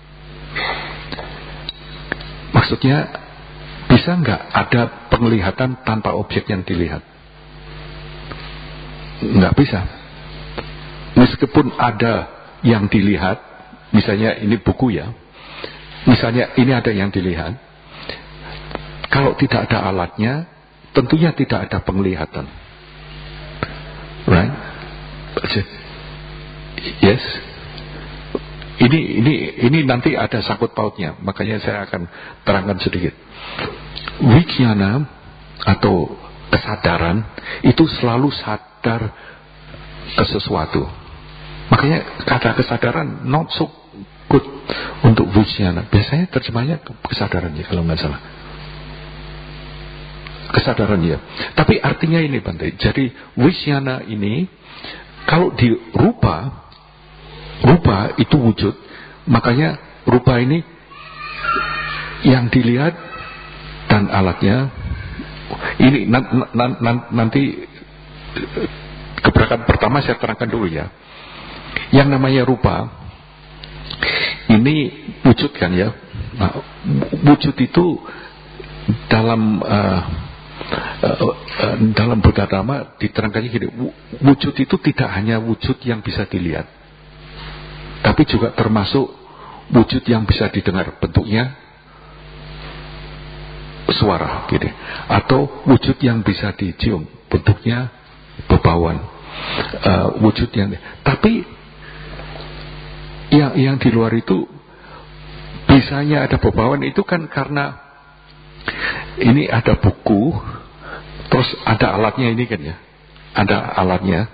Maksudnya, bisa nggak ada penglihatan tanpa objek yang dilihat? Nggak bisa. Meskipun ada yang dilihat, misalnya ini buku ya, misalnya ini ada yang dilihat, kalau tidak ada alatnya, tentunya tidak ada penglihatan, right? Yes. Ini nanti ada sangkut pautnya, makanya saya akan terangkan sedikit. Vijnana atau kesadaran itu selalu sadar ke sesuatu. Makanya kata kesadaran not so good untuk vijnana. Biasanya terjemahnya kesadaran ya kalau nggak salah. Kesadaran ya. Tapi artinya ini Bante. Jadi vijnana ini kalau di rupa itu wujud. Makanya rupa ini yang dilihat dan alatnya. Ini nanti gebrakan pertama saya terangkan dulu ya. Yang namanya rupa ini wujud kan ya. Nah, wujud itu dalam Buddha Dhamma diterangkannya gini, wujud itu tidak hanya wujud yang bisa dilihat, tapi juga termasuk wujud yang bisa didengar, bentuknya suara gitu, atau wujud yang bisa dicium, bentuknya bebauan, wujud yang, tapi yang di luar itu bisanya ada bebauan itu kan karena ini ada buku, terus ada alatnya ini kan ya, ada alatnya,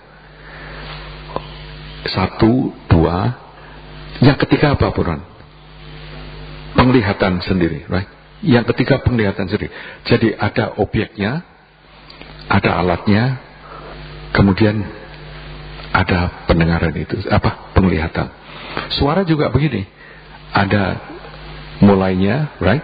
1, 2, yang ketiga apa Puran? Penglihatan sendiri, right? Yang ketiga penglihatan sendiri. Jadi ada objeknya, ada alatnya, kemudian ada pendengaran itu, apa? Penglihatan. Suara juga begini, ada mulainya, right?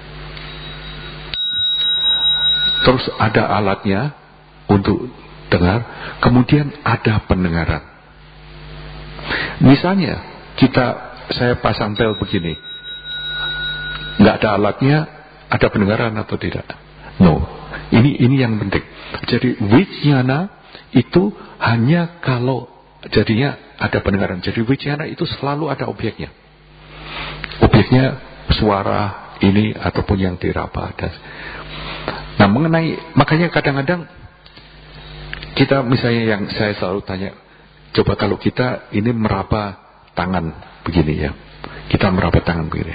Terus ada alatnya untuk dengar, kemudian ada pendengaran. Misalnya saya pasang bel begini, nggak ada alatnya, ada pendengaran atau tidak? No. Ini yang penting. Jadi vijnana itu hanya kalau jadinya ada pendengaran. Jadi vijnana itu selalu ada objeknya. Objeknya suara ini ataupun yang diraba. Nah makanya kadang-kadang kita misalnya yang saya selalu tanya, coba kalau kita ini meraba tangan begini ya, kita meraba tangan begini,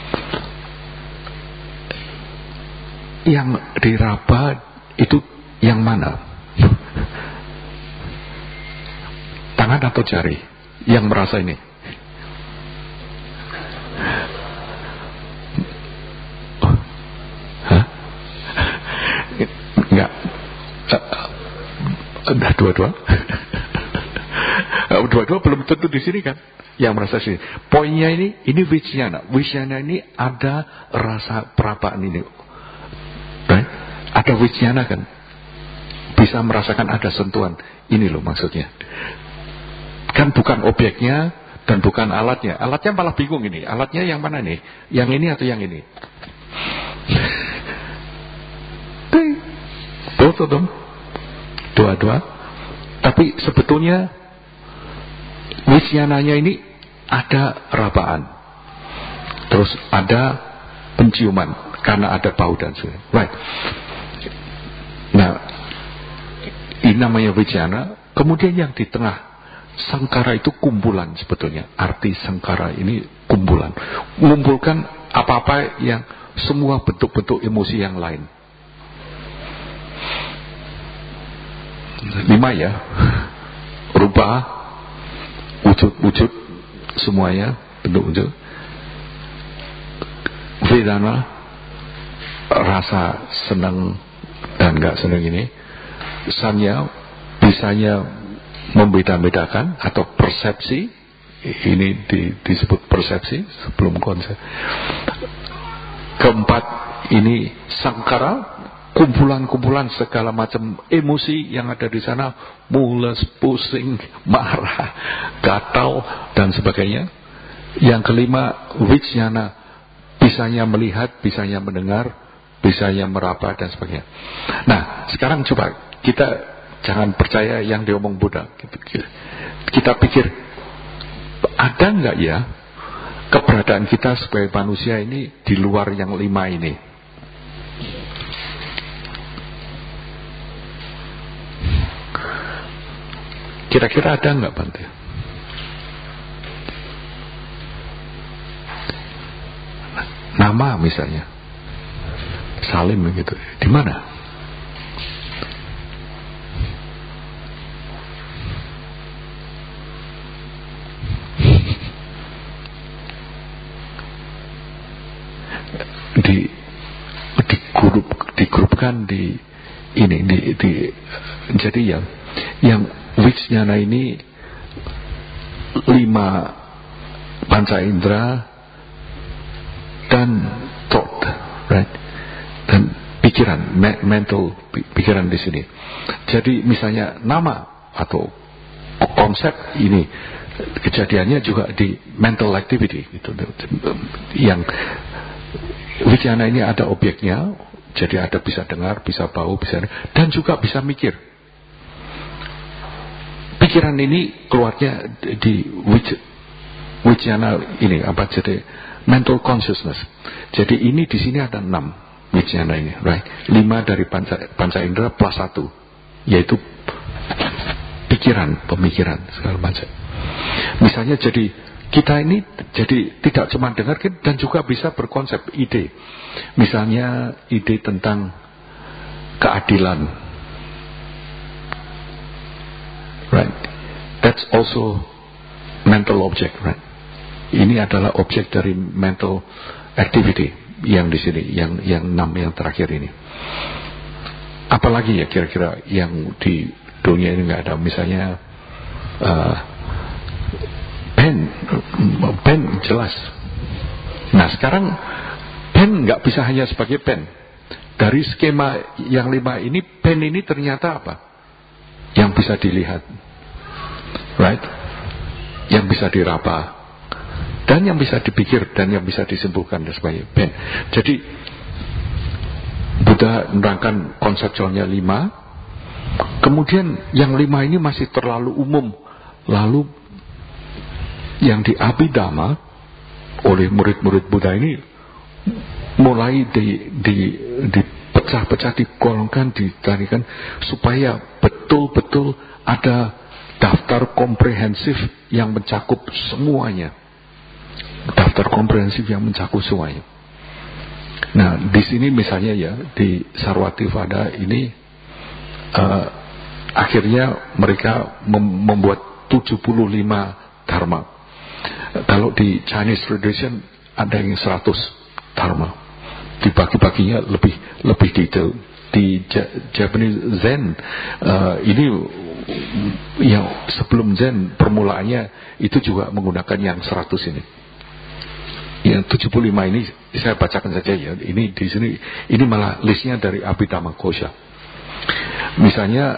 yang diraba itu yang mana? Tangan atau jari yang merasa ini? Nah, dua-dua. Dua-dua belum tentu di sini kan. Yang merasa sini. Poinnya ini Vijnana. Vijnana ini ada rasa perabaan ini. Right? Ada Vijnana kan. Bisa merasakan ada sentuhan. Ini loh maksudnya. Kan bukan objeknya dan bukan alatnya. Alatnya malah bingung ini. Alatnya yang mana nih? Yang ini atau yang ini? Tuh. Dua-dua. Tapi sebetulnya Vijnananya ini ada rabaan. Terus ada penciuman karena ada bau dan sebagainya. Right. Nah, ini namanya Vijnana. Kemudian yang di tengah, sangkara itu kumpulan sebetulnya. Arti sangkara ini kumpulan. Mengumpulkan apa-apa yang semua bentuk-bentuk emosi yang lain. 5 ya. Rupa, wujud-wujud, semuanya bentuk-bentuk. Vedana, rasa senang dan gak senang ini. Sanya, bisanya membeda-bedakan atau persepsi. Ini disebut persepsi sebelum konsep. Keempat, ini sangkara, kumpulan-kumpulan segala macam emosi yang ada di sana, mules, pusing, marah, gatal dan sebagainya. Yang kelima, Vijnana, bisanya melihat, bisanya mendengar, bisanya meraba dan sebagainya. Nah, sekarang coba kita jangan percaya yang diomong Buddha. Kita pikir, ada nggak ya keberadaan kita sebagai manusia ini di luar yang 5 ini? Kira-kira ada nggak, Bante? Nama misalnya Salim gitu, di mana? Digrupkan di ini jadi yang Vijnana ini 5 panca indera dan thought, right? Dan pikiran, mental pikiran di sini. Jadi misalnya nama atau konsep ini kejadiannya juga di mental activity gitu. Yang Vijnana ini ada objeknya, jadi ada bisa dengar, bisa bau, bisa dan juga bisa mikir. Pikiran ini keluarnya di Vijnana ini apa jadi mental consciousness. Jadi ini di sini ada 6 Vijnana ini, right? 5 dari panca indera plus 1, yaitu pikiran, pemikiran segala macam. Misalnya jadi kita ini jadi tidak cuma dengar dan juga bisa berkonsep ide. Misalnya ide tentang keadilan. Right. That's also mental object, right? Ini adalah objek dari mental activity yang di sini, yang 6 yang terakhir ini. Apalagi ya kira-kira yang di dunia ini nggak ada, misalnya pen jelas. Nah sekarang pen nggak bisa hanya sebagai pen. Dari skema yang 5 ini, pen ini ternyata apa? Yang bisa dilihat, right? Yang bisa diraba, dan yang bisa dipikir, dan yang bisa disimpulkan dan sebagainya. Pen. Jadi Buddha menerangkan konseptualnya 5. Kemudian yang 5 ini masih terlalu umum. Lalu yang di Abhidhamma oleh murid-murid Buddha ini mulai dipecah-pecah, digolongkan, ditarikan supaya betul-betul ada daftar komprehensif yang mencakup semuanya. Daftar komprehensif yang mencakup semuanya. Nah, di sini misalnya ya di Sarwativada ini akhirnya mereka membuat 75 dharma. Kalau di Chinese tradition ada yang 100 dharma. Dibagi-baginya lebih detail. di Japanese Zen ini yang sebelum Zen permulaannya itu juga menggunakan yang 100 ini. Yang 75 ini saya bacakan saja ya. Ini di sini ini malah listnya dari Abhidhammakosha. Misalnya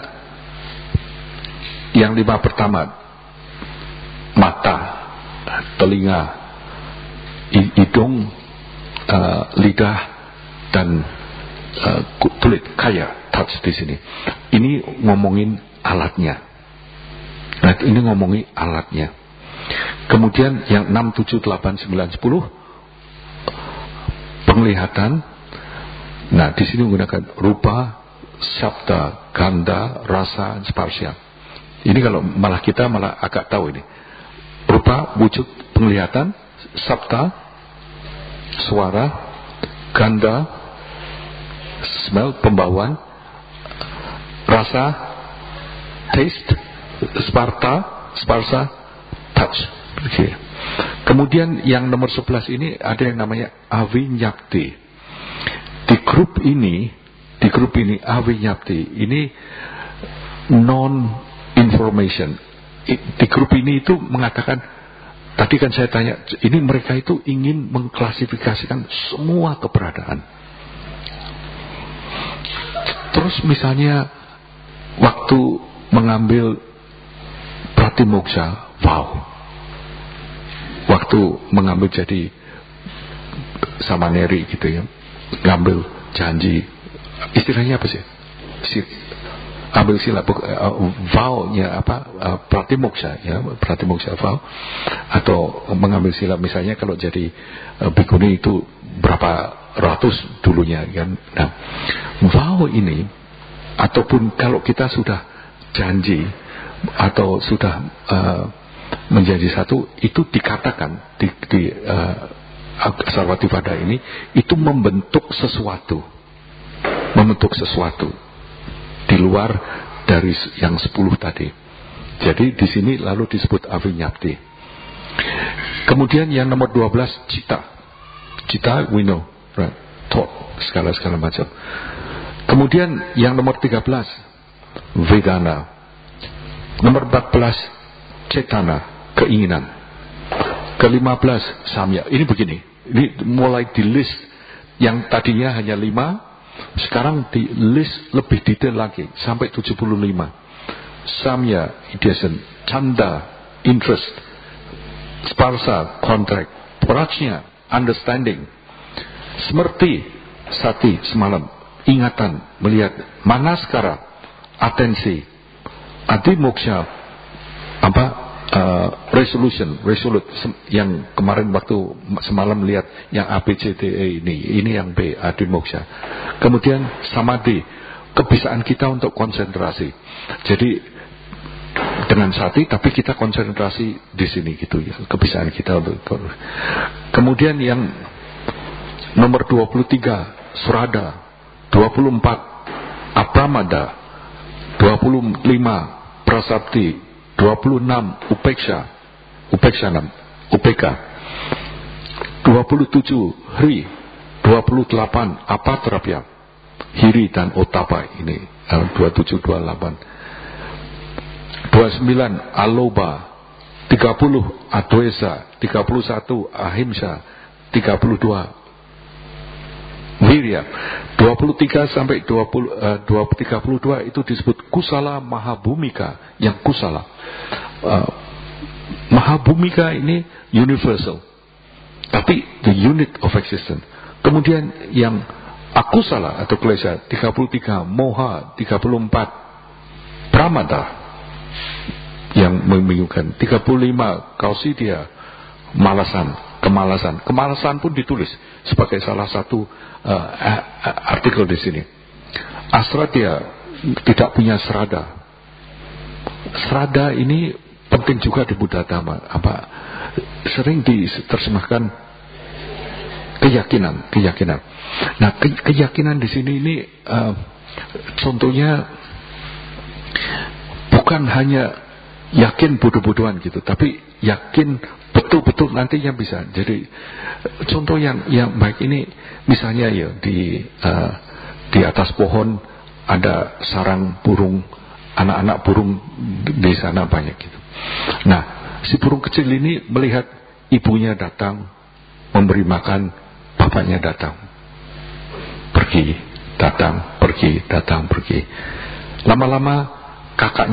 yang 5 pertama, mata, telinga, hidung, lidah dan kulit, kaya, touch di sini. Ini ngomongin alatnya. Nah, ini ngomongin alatnya. Kemudian yang 6, 7, 8, 9, 10 penglihatan. Nah, di sini menggunakan rupa, sabda, ganda, rasa, sparsya. Ini kalau malah kita malah agak tahu ini. Rupa, wujud, penglihatan, sabda, suara, ganda, smell, pembauan, rasa, taste, sparsa, touch. Okay. Kemudian yang nomor 11 ini ada yang namanya avinyakti. Di grup ini avinyakti ini non-information. Di grup ini itu mengatakan, tadi kan saya tanya, ini mereka itu ingin mengklasifikasikan semua keberadaan. Terus misalnya waktu mengambil pratimoksha, wow. Waktu mengambil jadi samaneri gitu ya, ngambil janji, istilahnya apa sih? Ambil sila, vow-nya apa? Pratimoksha ya, pratimoksha vow, atau mengambil sila misalnya kalau jadi bhikkhuni itu berapa ratus dulunya kan. Nah, vow ini ataupun kalau kita sudah janji atau sudah menjadi satu, itu dikatakan di Sarvatipada ini itu membentuk sesuatu di luar dari yang 10 tadi. Jadi di sini lalu disebut avinyapti. Kemudian yang nomor 12 cita we know, right? Thought, segala macam. Kemudian yang nomor 13 vedana. Nomor 14 cetana, keinginan. Ke-15 samya. Ini begini, ini mulai di list yang tadinya hanya 5, sekarang di list lebih detail lagi sampai 75. Samya, ideation, canda, interest, sparsa, contract, prajna, understanding, smerti, sati, semalam, ingatan, melihat, manaskara, atensi, adimoksha, resolute, yang kemarin waktu semalam lihat yang ABCDE ini yang B, adimoksha. Kemudian samadhi, kebiasaan kita untuk konsentrasi. Jadi dengan sati tapi kita konsentrasi di sini gitu ya, kebiasaan kita untuk. Kemudian yang nomor 23 surada, 24 apramada, 25 prasabdi, 26 upeksha 27 hri, 28 apatrapya, hiri dan otapa ini 27, 28, 29 aloba, 30 adwesa, 31 ahimsa, 32 wirya, 23 sampai 32 itu disebut kusala mahabhumika, yang kusala. Mahabhumika ini universal, tapi the unit of existence. Kemudian yang akusala atau klesha 33, moha 34, pramada yang membingungkan, 35 kausidya, kemalasan pun ditulis sebagai salah satu artikel di sini. Asradya, tidak punya serada. Serada ini penting juga di Buddha Dhamma. Sering diterjemahkan keyakinan. Nah, keyakinan di sini ini contohnya bukan hanya yakin bodoh-bodohan gitu, tapi yakin betul-betul nantinya bisa. Jadi contoh yang baik ini misalnya ya di di atas pohon ada sarang burung, anak-anak burung di sana banyak gitu. Nah, si burung kecil ini melihat ibunya datang, memberi makan, bapaknya datang, pergi, datang, pergi, datang, pergi. Lama-lama kakak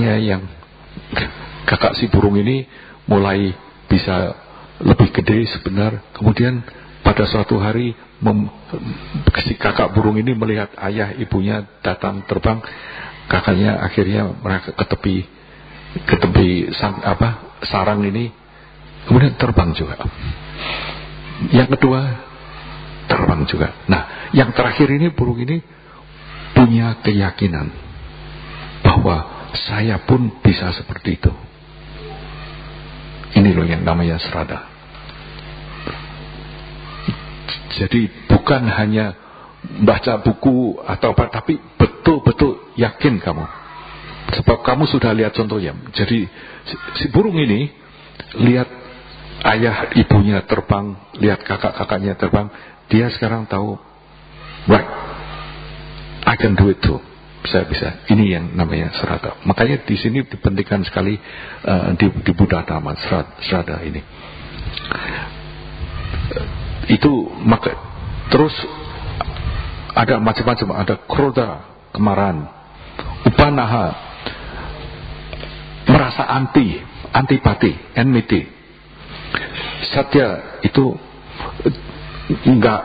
si burung ini mulai bisa lebih gede sebentar. Kemudian pada suatu hari si kakak burung ini melihat ayah ibunya datang terbang. Kakaknya akhirnya mereka ke tepi sarang ini, kemudian terbang juga. Yang kedua terbang juga. Nah, yang terakhir ini burung ini punya keyakinan bahwa saya pun bisa seperti itu. Ini loh yang namanya serada. Jadi bukan hanya baca buku atau apa, tapi betul-betul yakin kamu. Sebab kamu sudah lihat contohnya. Jadi si burung ini lihat ayah ibunya terbang, lihat kakak-kakaknya terbang, dia sekarang tahu, right, I can do it too. Saya bisa. Ini yang namanya serada. Makanya di sini dipentingkan sekali di Buddha Dhamma serada ini. Itu maka terus ada macam-macam, ada krodha, kemarahan, upanaha, merasa antipati, enmity. Satya itu enggak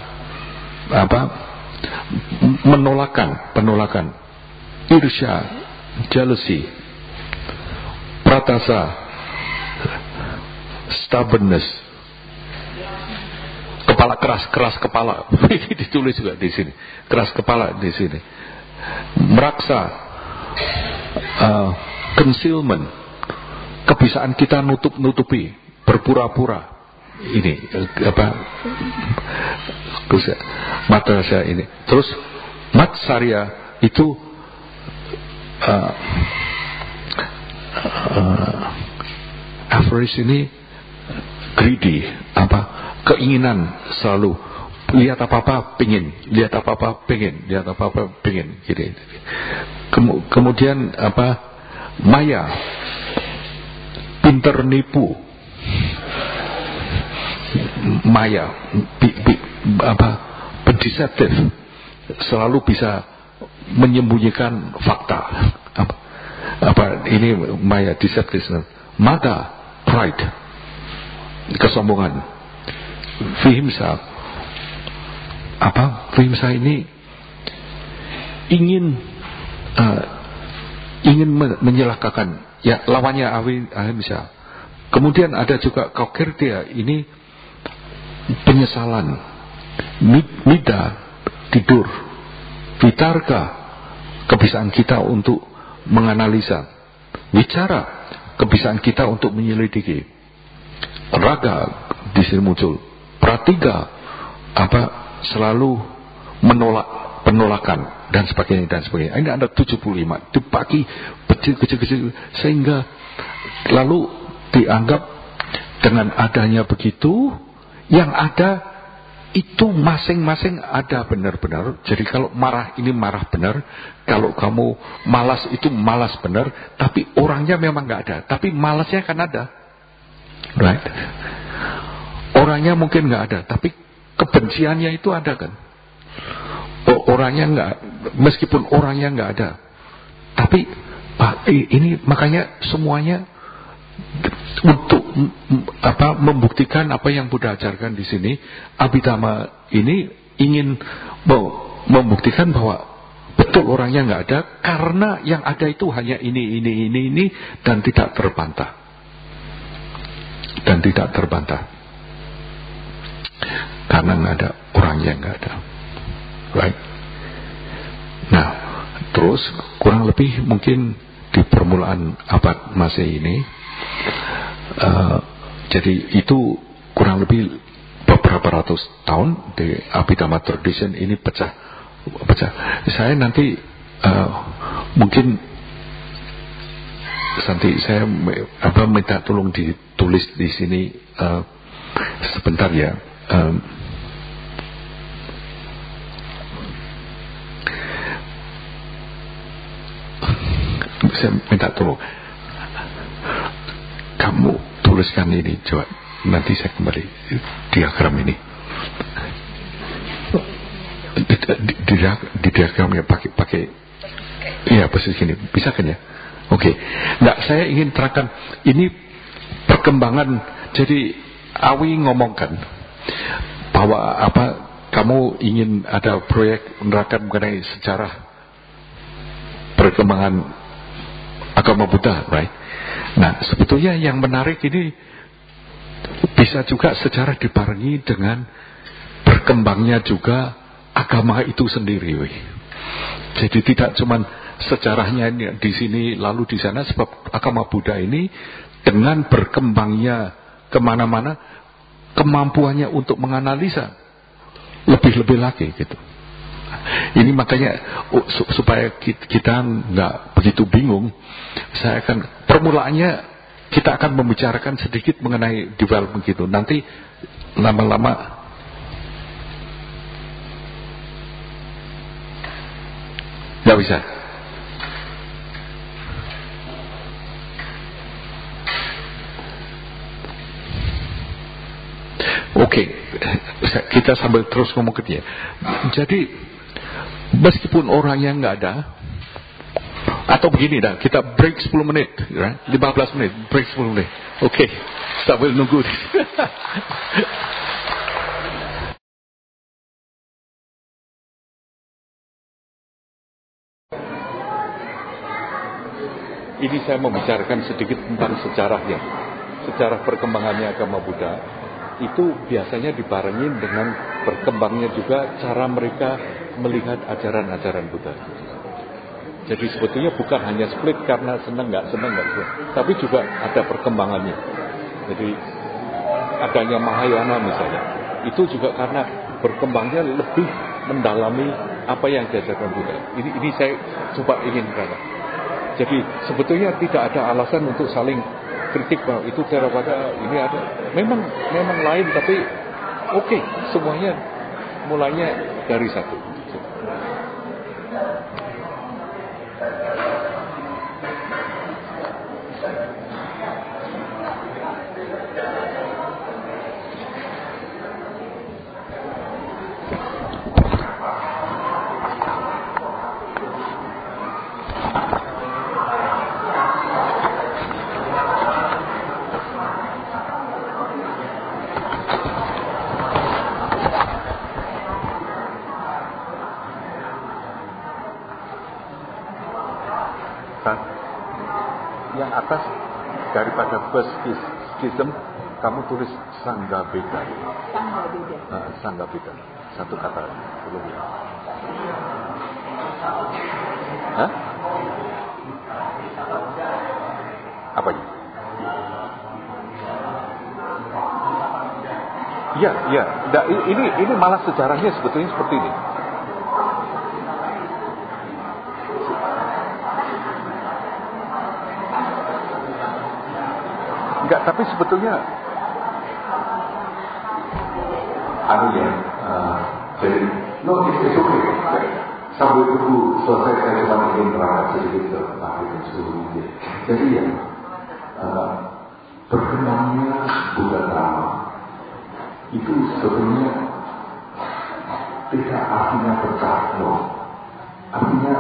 penolakan, irsya, jealousy, pratasa, stubbornness, kepala keras kepala. Ini ditulis juga di sini, keras kepala di sini. Meraksa, concealment, kebiasaan kita nutupi, berpura-pura. Ini mata saya ini. Terus matsarya itu avarice ini greedy, keinginan selalu lihat apa-apa pengen, lihat apa-apa pengen, gitu. Kemudian maya, pinter nipu, maya, pendeceptif, selalu bisa menyembunyikan fakta. Ini maya, deceptif. Mada, pride, kesombongan. Vihimsa, vihimsa ini ingin menyelakakan, ya lawannya ahimsa. Kemudian ada juga kaukirtia, ini penyesalan. Mida, tidur. Vitarka, kebiasaan kita untuk menganalisa. Wicara, kebiasaan kita untuk menyelidiki. Raga, di sini muncul. Pratiga, selalu penolakan dan sebagainya. Ini ada 75, dibagi kecil, sehingga lalu dianggap dengan adanya begitu, yang ada itu masing-masing ada benar-benar. Jadi kalau marah ini marah benar, kalau kamu malas itu malas benar, tapi orangnya memang nggak ada, tapi malasnya kan ada, right? Orangnya mungkin nggak ada, tapi kebenciannya itu ada kan? Orangnya nggak, meskipun orangnya nggak ada, tapi ini makanya semuanya untuk membuktikan apa yang Buddha ajarkan di sini. Abhidhamma ini ingin membuktikan bahwa betul orangnya nggak ada, karena yang ada itu hanya ini dan tidak terbantah. Karena nggak ada, orangnya nggak ada, right? Nah, terus kurang lebih mungkin di permulaan abad Masehi ini, jadi itu kurang lebih beberapa ratus tahun di Abhidhamma tradition ini pecah. Saya nanti mungkin saya minta tolong ditulis di sini sebentar ya. saya minta tolong. Kamu tuliskan ini, coba. Nanti saya kembali diagram ini. Di diagramnya pakai iya persis gini. Bisa kan ya? Oke. Nggak, saya ingin terangkan ini perkembangan. Jadi Awi ngomongkan bahwa kamu ingin ada proyek menerangkan mengenai sejarah perkembangan agama Buddha, right? Nah, sebetulnya yang menarik ini bisa juga sejarah dibarengi dengan berkembangnya juga agama itu sendiri. Jadi tidak cuman sejarahnya di sini lalu di sana, sebab agama Buddha ini dengan berkembangnya kemana-mana, kemampuannya untuk menganalisa lebih-lebih lagi gitu. Ini makanya supaya kita nggak begitu bingung, saya akan permulaannya kita akan membicarakan sedikit mengenai development gitu. Nanti lama-lama nggak bisa. Oke, kita sambil terus ngomong ke dia. Jadi meskipun orangnya nggak ada, atau begini dah, kita break 10 menit, right? 15 menit, break 10 menit. Oke, sambil nunggu. Ini saya membicarakan sedikit tentang sejarahnya, sejarah perkembangannya agama Buddha. Itu biasanya dibarengi dengan berkembangnya juga cara mereka melihat ajaran-ajaran Buddha. Jadi sebetulnya bukan hanya split karena senang nggak, tapi juga ada perkembangannya. Jadi adanya Mahayana misalnya, itu juga karena berkembangnya lebih mendalami apa yang diajarkan Buddha. Ini saya coba ingin katakan. Jadi sebetulnya tidak ada alasan untuk saling kritik bahwa itu Theravada, ini ada. Memang lain, tapi oke, semuanya mulainya dari satu. Yang atas daripada first schism, kamu tulis Sangha Beda. Sangha Beda. Satu kata sebelumnya. Hah? Apanya? Iya. Nah, ini malah sejarahnya sebetulnya seperti ini. Enggak, tapi sebetulnya jadi itu oke. Sambil tunggu selesai saya cuma ingin terangkan sedikit tentang itu sebelumnya. Jadi berkembangnya Buddha Dhamma itu sebetulnya tidak artinya pecah, artinya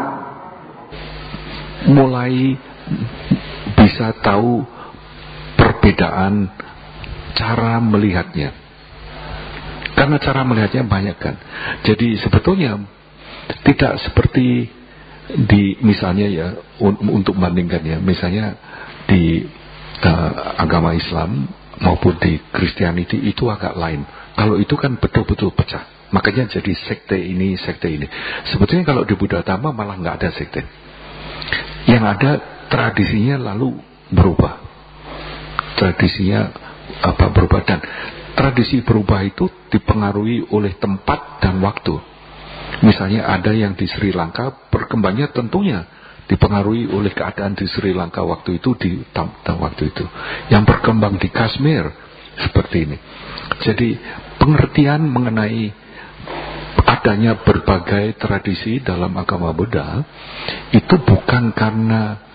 mulai bisa tahu perbedaan cara melihatnya. Karena cara melihatnya banyak kan. Jadi sebetulnya tidak seperti di misalnya ya, untuk membandingkan ya, misalnya di agama Islam maupun di Christianity itu agak lain. Kalau itu kan betul-betul pecah. Makanya jadi sekte ini. Sebetulnya kalau di Buddha Dhamma malah nggak ada sekte. Yang ada tradisinya lalu berubah. Tradisinya berubah, dan tradisi berubah itu dipengaruhi oleh tempat dan waktu. Misalnya ada yang di Sri Lanka, perkembangannya tentunya dipengaruhi oleh keadaan di Sri Lanka waktu itu, di waktu itu. Yang berkembang di Kashmir seperti ini. Jadi pengertian mengenai adanya berbagai tradisi dalam agama Buddha itu bukan karena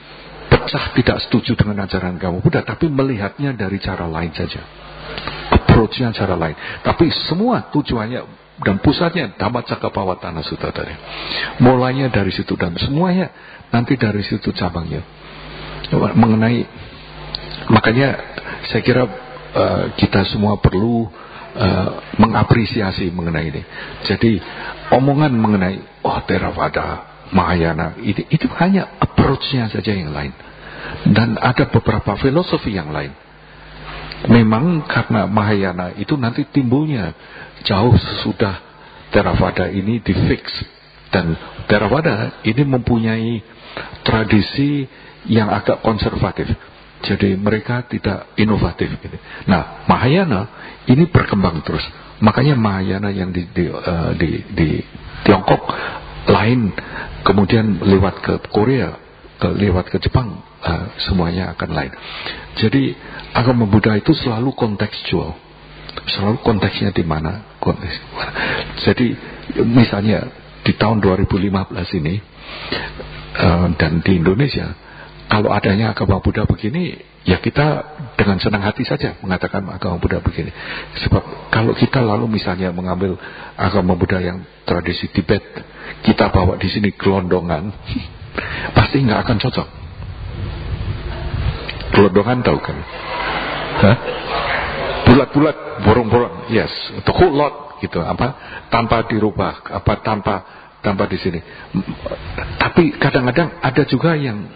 pecah tidak setuju dengan ajaran agama Buddha, tapi melihatnya dari cara lain saja, approach-nya cara lain, tapi semua tujuannya dan pusatnya Dhammacakkappavattana Sutta tadi. Mulainya dari situ dan semuanya nanti dari situ cabangnya mengenai. Makanya saya kira kita semua perlu mengapresiasi mengenai ini. Jadi omongan mengenai Theravada, Mahayana itu hanya approach-nya saja yang lain, dan ada beberapa filosofi yang lain. Memang karena Mahayana itu nanti timbulnya jauh sesudah Theravada ini difix, dan Theravada ini mempunyai tradisi yang agak konservatif. Jadi mereka tidak inovatif gitu. Nah, Mahayana ini berkembang terus. Makanya Mahayana yang di Tiongkok lain, kemudian lewat ke Korea, lewat ke Jepang, semuanya akan lain. Jadi agama Buddha itu selalu kontekstual. Selalu konteksnya di mana? Jadi misalnya di tahun 2015 ini dan di Indonesia, kalau adanya agama Buddha begini, ya kita dengan senang hati saja mengatakan agama Buddha begini. Sebab kalau kita lalu misalnya mengambil agama Buddha yang tradisi Tibet, kita bawa di sini gelondongan, pasti nggak akan cocok. Gelondongan tahu kan? Hah? Bulat-bulat, borong-borong, yes, the whole lot gitu, tanpa dirubah, tanpa di sini. Tapi kadang-kadang ada juga yang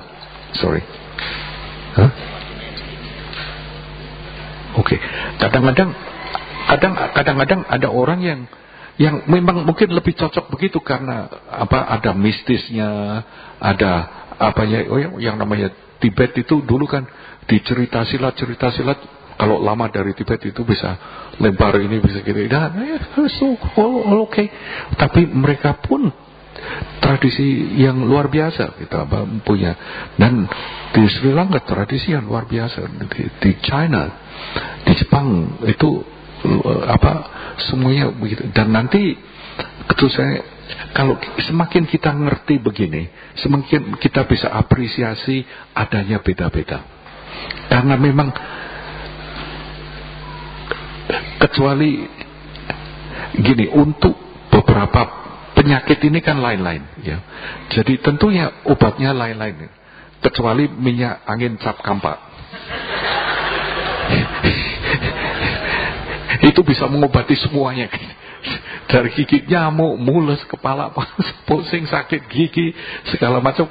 Oke. Kadang-kadang ada orang yang memang mungkin lebih cocok begitu karena ada mistisnya, ada yang namanya Tibet itu dulu kan cerita silat kalau lama dari Tibet itu bisa lempar ini bisa gitu. Oke. Tapi mereka pun tradisi yang luar biasa kita punya, dan di Sri Lanka tradisi yang luar biasa, di China, di Jepang itu semuanya begitu. Dan nanti kalau semakin kita ngerti begini, semakin kita bisa apresiasi adanya beda-beda, karena memang kecuali gini, untuk beberapa penyakit ini kan lain-lain ya. Jadi tentunya obatnya lain-lain. Kecuali minyak angin cap kampak. Itu bisa mengobati semuanya. Dari gigit nyamuk, mules, kepala pusing, sakit gigi, segala macam.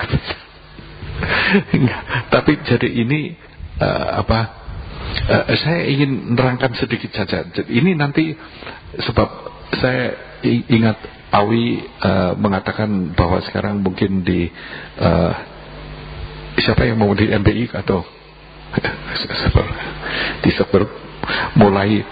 Tapi jadi ini saya ingin menerangkan sedikit saja. Ini nanti sebab saya ingat Awi mengatakan bahwa sekarang mungkin siapa yang mau di MBI atau di Seber mulai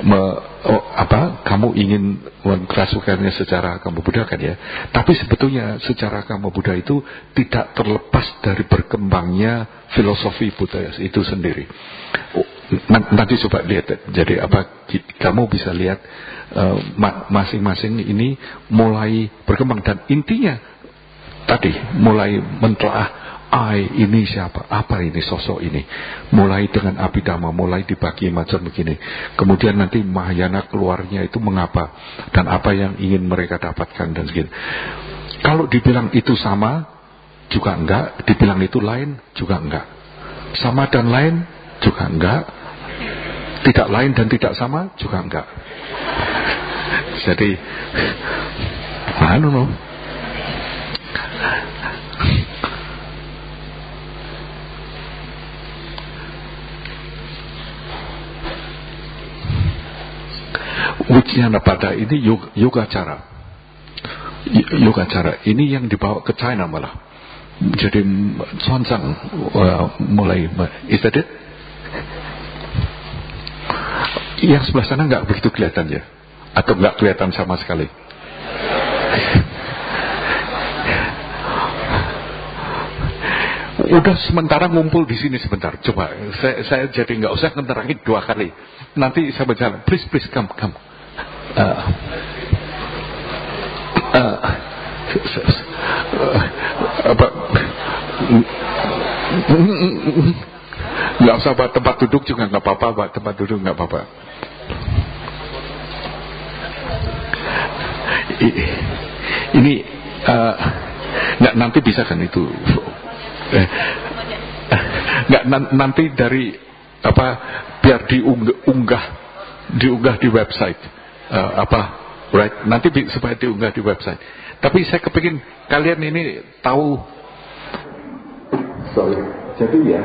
kamu ingin mengkerasukannya secara agama Buddha kan ya. Tapi sebetulnya secara agama Buddha itu tidak terlepas dari berkembangnya filosofi Buddha itu sendiri. Nanti coba lihat. Jadi kamu bisa lihat masing-masing ini mulai berkembang, dan intinya tadi mulai mentelaah ini siapa, apa ini sosok ini, mulai dengan Abhidhamma, mulai dibagi macam begini, kemudian nanti Mahayana keluarnya itu mengapa dan apa yang ingin mereka dapatkan dan segini. Kalau dibilang itu sama juga enggak, dibilang itu lain juga enggak, sama dan lain juga enggak, tidak lain dan tidak sama juga enggak. Jadi I don't know. Ujjanapada ini yoga cara. Yoga cara ini yang dibawa ke China malah. Jadi Xuanzang mulai, is that it? Yang sebelah sana nggak begitu kelihatan ya, atau nggak kelihatan sama sekali? Udah sementara ngumpul di sini sebentar. Coba saya jadi nggak usah ngeterangin 2 kali. Nanti saya berjalan. Please come. Nggak usah buat tempat duduk juga nggak apa-apa, buat tempat duduk nggak apa-apa. Ini nggak, nanti bisa kan itu? Nggak, nanti dari apa, biar diunggah di website, right? Nanti supaya diunggah di website. Tapi saya kepingin kalian ini tahu. Jadi ya,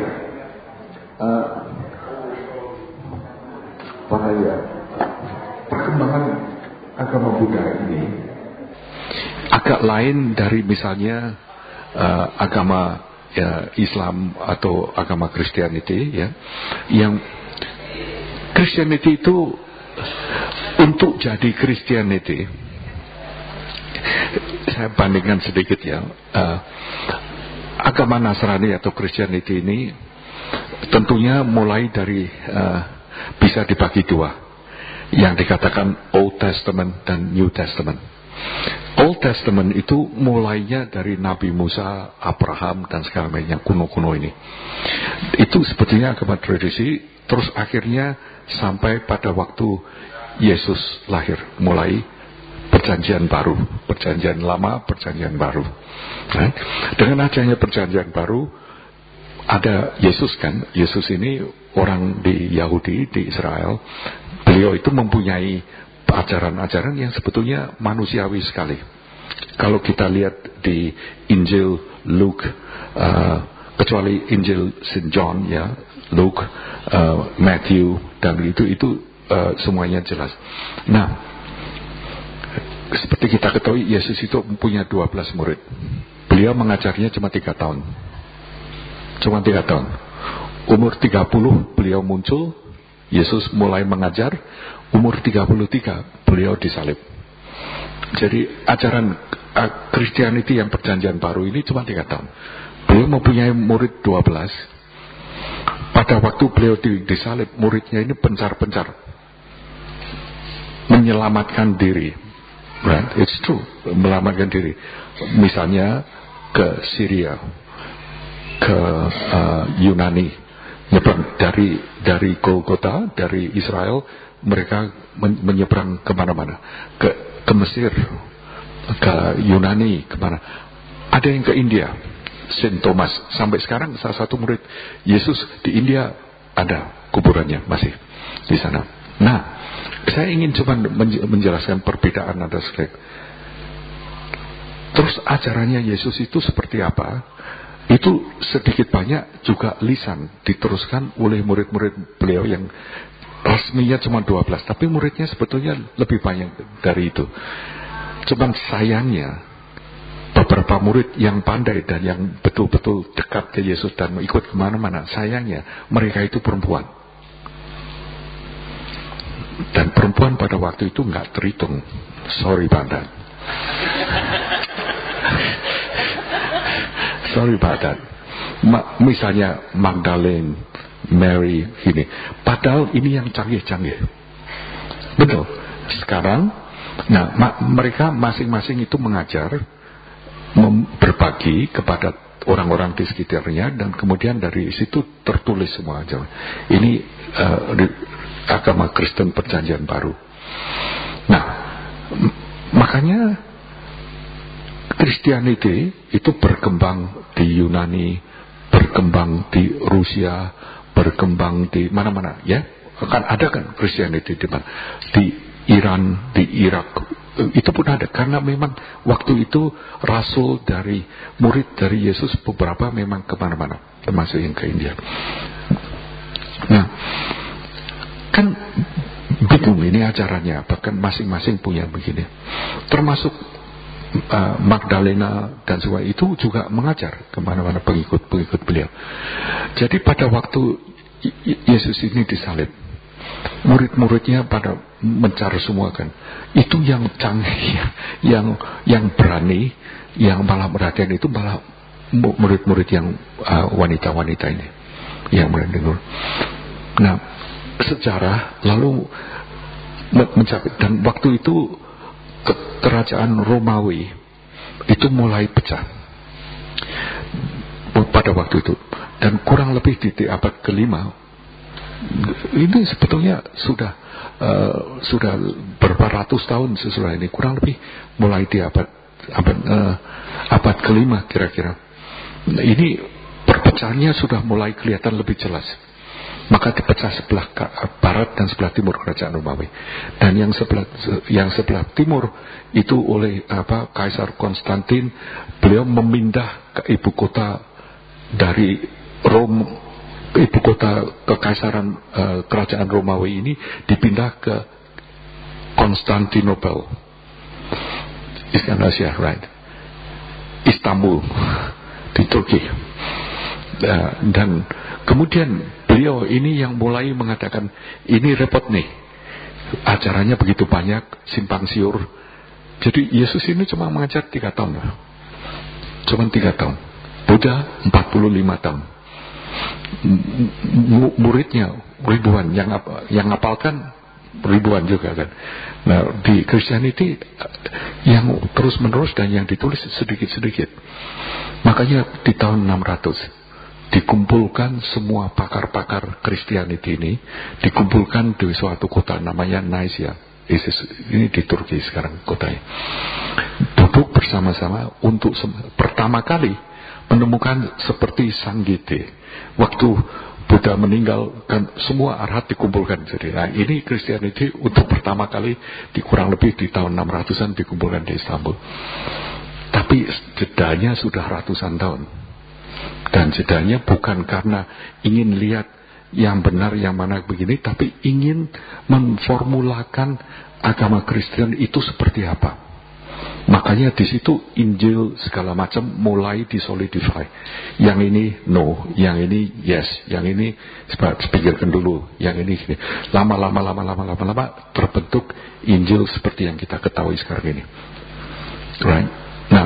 perkembangan agama Buddha ini agak lain dari misalnya agama Islam atau agama Christianity, ya. Yang Christianity itu, untuk jadi Christianity, saya bandingkan sedikit ya, agama Nasrani atau Christianity ini tentunya mulai dari bisa dibagi dua, yang dikatakan Old Testament dan New Testament. Old Testament itu mulainya dari Nabi Musa, Abraham, dan segala macam yang kuno-kuno ini. Itu sebetulnya agama tradisi, terus akhirnya sampai pada waktu Yesus lahir, mulai perjanjian baru, perjanjian lama, perjanjian baru. Nah, dengan adanya perjanjian baru, ada Yesus kan. Yesus ini orang di Yahudi, di Israel. Beliau itu mempunyai ajaran-ajaran yang sebetulnya manusiawi sekali. Kalau kita lihat di Injil Luke, kecuali Injil Saint John ya, Luke, Matthew, dan itu semuanya jelas. Nah, seperti kita ketahui, Yesus itu mempunyai 12 murid. Beliau mengajarnya cuma 3 tahun. Cuma 3 tahun. Umur 30 beliau muncul, Yesus mulai mengajar. Umur 33 beliau disalib. Jadi ajaran Christianity yang perjanjian baru ini cuma 3 tahun. Beliau mempunyai murid 12. Pada waktu beliau disalib, muridnya ini pencar-pencar, menyelamatkan diri. Right? It's true, menyelamatkan diri. Misalnya ke Syria, ke Yunani, nyebrang dari Golgota, dari Israel, mereka menyeberang kemana-mana, ke Mesir, ke Yunani, kemana. Ada yang ke India, Saint Thomas. Sampai sekarang salah satu murid Yesus di India ada kuburannya masih di sana. Nah, saya ingin cuma menjelaskan perbedaan antara sekali. Terus ajarannya Yesus itu seperti apa? Itu sedikit banyak juga lisan diteruskan oleh murid-murid beliau yang resminya cuma 12, tapi muridnya sebetulnya lebih banyak dari itu. Cuman sayangnya beberapa murid yang pandai dan yang betul-betul dekat ke Yesus dan ikut kemana-mana, sayangnya mereka itu perempuan. Dan perempuan pada waktu itu nggak terhitung. Sorry banget. Sorry banget. Misalnya Magdalene, Mary, ini. Padahal ini yang canggih-canggih. Betul. Sekarang, nah mereka masing-masing itu mengajar, berbagi kepada orang-orang di sekitarnya, dan kemudian dari situ tertulis semua aja. Ini agama Kristen perjanjian baru. Nah, makanya Christianity itu berkembang di Yunani, berkembang di Rusia, berkembang di mana-mana, ya. Kan ada kan Christianity di mana? Di Iran, di Irak, itu pun ada. Karena memang waktu itu rasul dari murid dari Yesus beberapa memang kemana-mana, termasuk yang ke India. Nah, kan bingung ini acaranya, bahkan masing-masing punya begini. Termasuk Magdalena dan semua itu juga mengajar kemana-mana pengikut-pengikut beliau. Jadi pada waktu Yesus ini disalib, murid-muridnya pada mencari semua kan. Itu yang canggih, yang berani, yang malah perhatian itu malah murid-murid yang wanita-wanita ini, yang mendengar. Nah, sejarah lalu mencapai, dan waktu itu kerajaan Romawi itu mulai pecah pada waktu itu. Dan kurang lebih di abad ke-5 ini sebetulnya sudah berapa ratus tahun sesudah ini, kurang lebih mulai di abad ke-5 kira-kira. Ini perpecahannya sudah mulai kelihatan lebih jelas. Maka dipecah sebelah barat dan sebelah timur kerajaan Romawi. Dan yang sebelah timur itu oleh Kaisar Konstantin, beliau memindah ke ibu kota dari ibu kota kekaisaran kerajaan Romawi ini dipindah ke Konstantinopel, Istanbul di Turki. Dan kemudian beliau ini yang mulai mengatakan, ini repot nih, acaranya begitu banyak, simpang siur. Jadi Yesus ini cuma mengajar 3 tahun, cuma 3 tahun. Buddha 45 tahun. Muridnya ribuan, yang ngapalkan ribuan juga kan. Nah, di Christianity yang terus menerus dan yang ditulis sedikit-sedikit. Makanya di tahun 600 dikumpulkan semua pakar-pakar Christianity ini, dikumpulkan di suatu kota namanya Nicaea. Ini di Turki sekarang kotanya. Duduk bersama-sama untuk pertama kali menemukan seperti Sanggite. Waktu Buddha meninggal kan semua arhat dikumpulkan. Jadi ini Christianity untuk pertama kali kurang lebih di tahun 600-an dikumpulkan di Istanbul. Tapi jedanya sudah ratusan tahun. Dan jedanya bukan karena ingin lihat yang benar yang mana begini, tapi ingin memformulakan agama Kristen itu seperti apa. Makanya di situ Injil segala macam mulai disolidify. Yang ini no, yang ini yes, yang ini pikirkan dulu, yang ini lama-lama terbentuk Injil seperti yang kita ketahui sekarang ini. Right? Nah,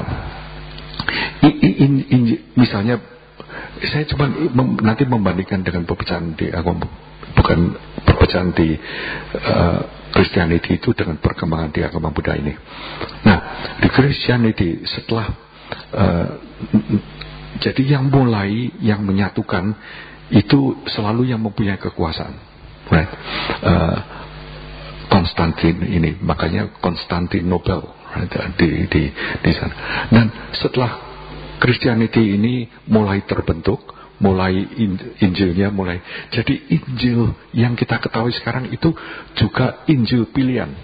misalnya saya coba nanti membandingkan dengan perpecahan di agama, bukan perpecahan di Christianity itu dengan perkembangan di agama Buddha ini. Nah, di Christianity setelah jadi yang mulai yang menyatukan itu selalu yang mempunyai kekuasaan, right? Konstantin ini, makanya Konstantinopel, right? di sana. Dan setelah Christianity ini mulai terbentuk, mulai Injilnya mulai. Jadi Injil yang kita ketahui sekarang itu juga Injil pilihan.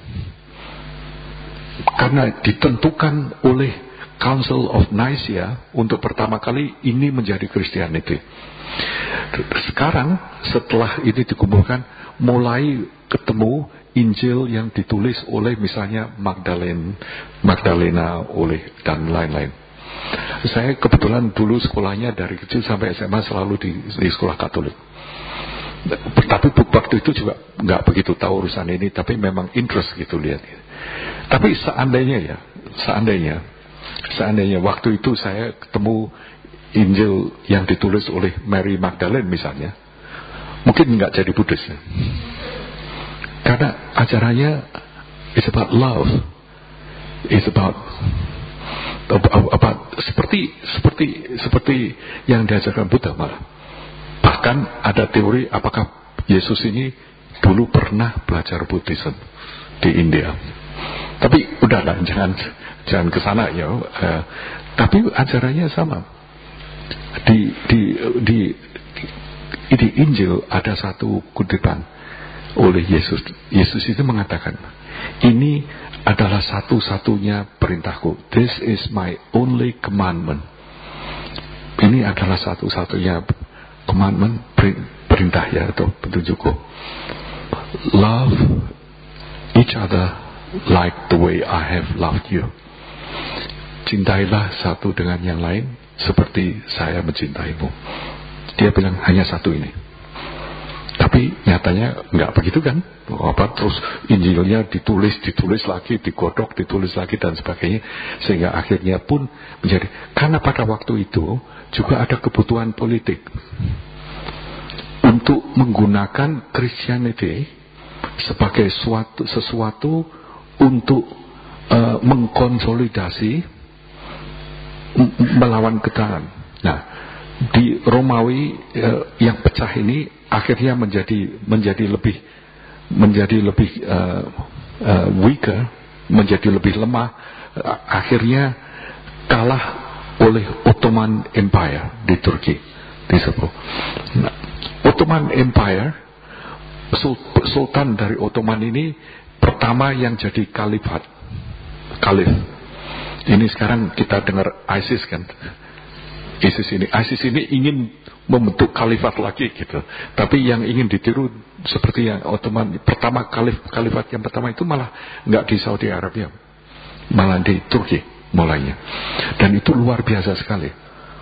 Karena ditentukan oleh Council of Nicaea untuk pertama kali ini menjadi Christianity. Sekarang setelah ini dikumpulkan, mulai ketemu Injil yang ditulis oleh misalnya Magdalena oleh dan lain-lain. Saya kebetulan dulu sekolahnya dari kecil sampai SMA selalu di sekolah Katolik. Tapi waktu itu juga nggak begitu tahu urusan ini, tapi memang interest gitu lihat. Tapi seandainya waktu itu saya ketemu Injil yang ditulis oleh Mary Magdalene misalnya, mungkin nggak jadi Buddhis. Karena acaranya it's about love, it's about seperti yang diajarkan Buddha malah. Bahkan ada teori apakah Yesus ini dulu pernah belajar Buddhism di India. Tapi udahlah, jangan ke sana ya. Tapi ajarannya sama. Di Injil ada satu kutipan oleh Yesus. Yesus itu mengatakan, ini adalah satu-satunya perintahku. This is my only commandment. Ini adalah satu-satunya commandment, perintah ya, atau petunjukku. Love each other like the way I have loved you. Cintailah satu dengan yang lain seperti saya mencintaimu. Dia bilang hanya satu ini. Tapi nyatanya nggak begitu kan? Terus Injilnya ditulis lagi, digodok, ditulis lagi dan sebagainya, sehingga akhirnya pun menjadi. Karena pada waktu itu juga ada kebutuhan politik untuk menggunakan Christianity sebagai sesuatu untuk mengkonsolidasi melawan keterangan. Nah, di Romawi yang pecah ini akhirnya menjadi lebih weaker, menjadi lebih lemah, akhirnya kalah oleh Ottoman Empire di Turki disebut. Nah, Ottoman Empire, Sultan dari Ottoman ini pertama yang jadi kalif. Ini sekarang kita dengar ISIS kan. ISIS ini ingin membentuk khalifat lagi gitu. Tapi yang ingin ditiru seperti yang Ottoman pertama, khalifat yang pertama itu malah nggak di Saudi Arabia, malah di Turki mulainya. Dan itu luar biasa sekali.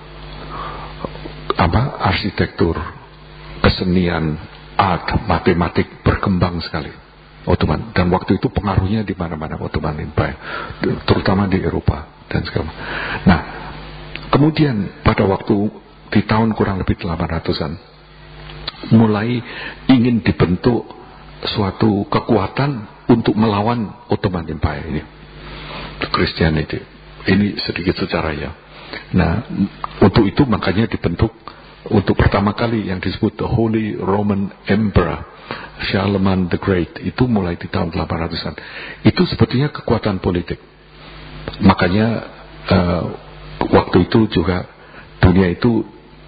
Arsitektur, kesenian, art, matematik berkembang sekali Ottoman. Dan waktu itu pengaruhnya di mana-mana Ottoman Empire, terutama di Eropa dan segala. Nah, kemudian pada waktu di tahun kurang lebih 800-an mulai ingin dibentuk suatu kekuatan untuk melawan Ottoman Empire ini, Christianity. Ini sedikit sejarah ya. Nah, untuk itu makanya dibentuk untuk pertama kali yang disebut The Holy Roman Emperor Charlemagne the Great. Itu mulai di tahun 800-an. Itu sebetulnya kekuatan politik. Makanya waktu itu juga dunia itu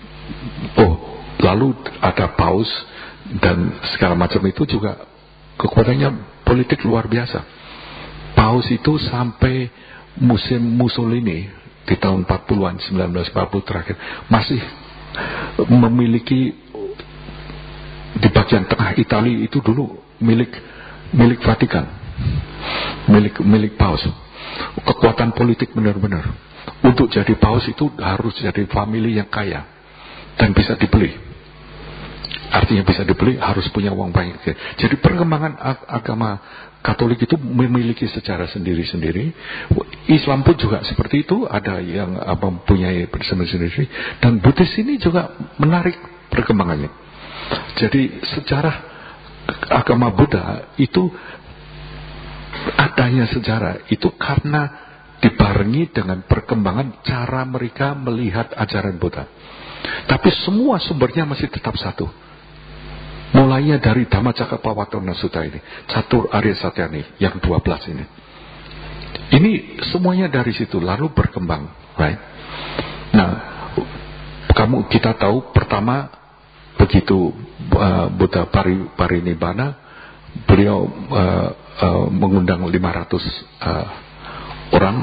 lalu ada paus dan segala macam, itu juga kekuatannya politik luar biasa. Paus itu sampai musim Mussolini di tahun 40-an, 1940 terakhir, masih memiliki di bagian tengah Italia itu dulu milik Vatikan, milik paus. Kekuatan politik benar-benar. Untuk jadi paus itu harus jadi famili yang kaya dan bisa dibeli. Artinya bisa dibeli, harus punya uang banyak. Jadi perkembangan agama Katolik itu memiliki sejarah sendiri-sendiri. Islam pun juga seperti itu, ada yang mempunyai sendiri. Dan Buddhis ini juga menarik perkembangannya. Jadi sejarah agama Buddha itu, adanya sejarah itu karena dibarengi dengan perkembangan cara mereka melihat ajaran Buddha. Tapi semua sumbernya masih tetap satu. Mulainya dari Dhammacakkappavattana Sutta ini, Catur Arya Satyani yang 12 ini. Ini semuanya dari situ lalu berkembang, right? Nah, kita tahu pertama begitu Buddha Parinibbana, beliau mengundang 500 orang,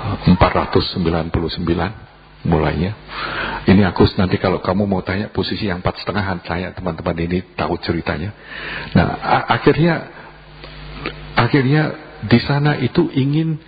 499 mulainya. Ini aku nanti kalau kamu mau tanya posisi yang 4,5, saya teman-teman ini tahu ceritanya. Nah, akhirnya di sana itu ingin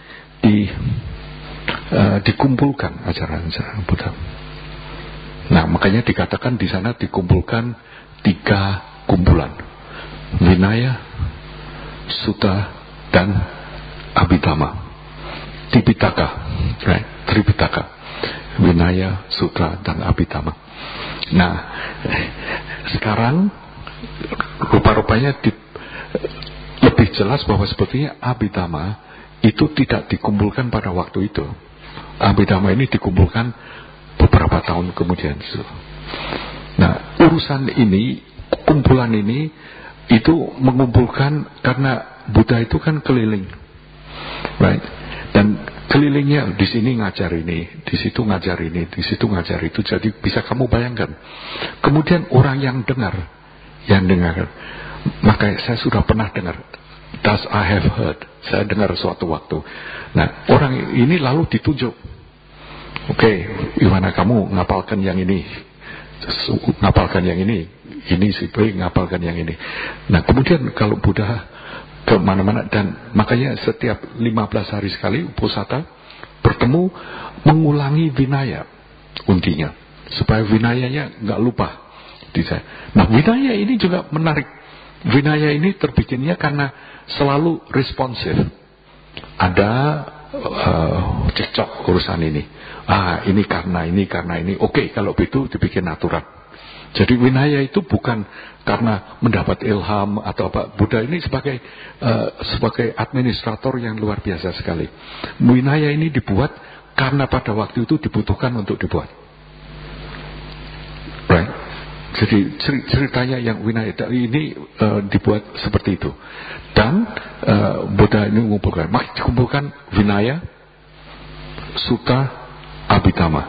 dikumpulkan ajaran-ajaran Buddha. Nah, makanya dikatakan di sana dikumpulkan 3 kumpulan: Vinaya, Sutta, dan Abhidhamma. Tripitaka, right? Tripitaka. Vinaya, Sutra, dan Abhidhamma. Nah, sekarang rupa-rupanya lebih jelas bahwa sebetulnya Abhidhamma itu tidak dikumpulkan pada waktu itu. Abhidhamma ini dikumpulkan beberapa tahun kemudian. Nah, urusan ini, kumpulan ini itu mengumpulkan karena Buddha itu kan keliling, right? Dan kelilingnya di sini ngajar ini, di situ ngajar ini, di situ ngajar itu. Jadi bisa kamu bayangkan. Kemudian orang yang dengar, maka saya sudah pernah dengar. Thus I have heard. Saya dengar suatu waktu. Nah, orang ini lalu ditunjuk. Oke, gimana kamu ngapalkan yang ini? Ngapalkan yang ini si B ngapalkan yang ini. Nah, kemudian kalau Buddha kemana-mana, dan makanya setiap 15 hari sekali Uposatha bertemu mengulangi Vinaya undinya supaya Vinayanya nggak lupa. Nah, Vinaya ini juga menarik. Vinaya ini terbikinnya karena selalu responsif. Ada cekcok urusan ini. Ini karena ini. Oke, kalau begitu dibikin aturan. Jadi Vinaya itu bukan karena mendapat ilham atau apa. Buddha ini sebagai administrator yang luar biasa sekali. Vinaya ini dibuat karena pada waktu itu dibutuhkan untuk dibuat. Jadi ceritanya yang Vinaya ini dibuat seperti itu. Dan Buddha ini mengumpulkan, dikumpulkan Vinaya, Sutta, Abhidhamma.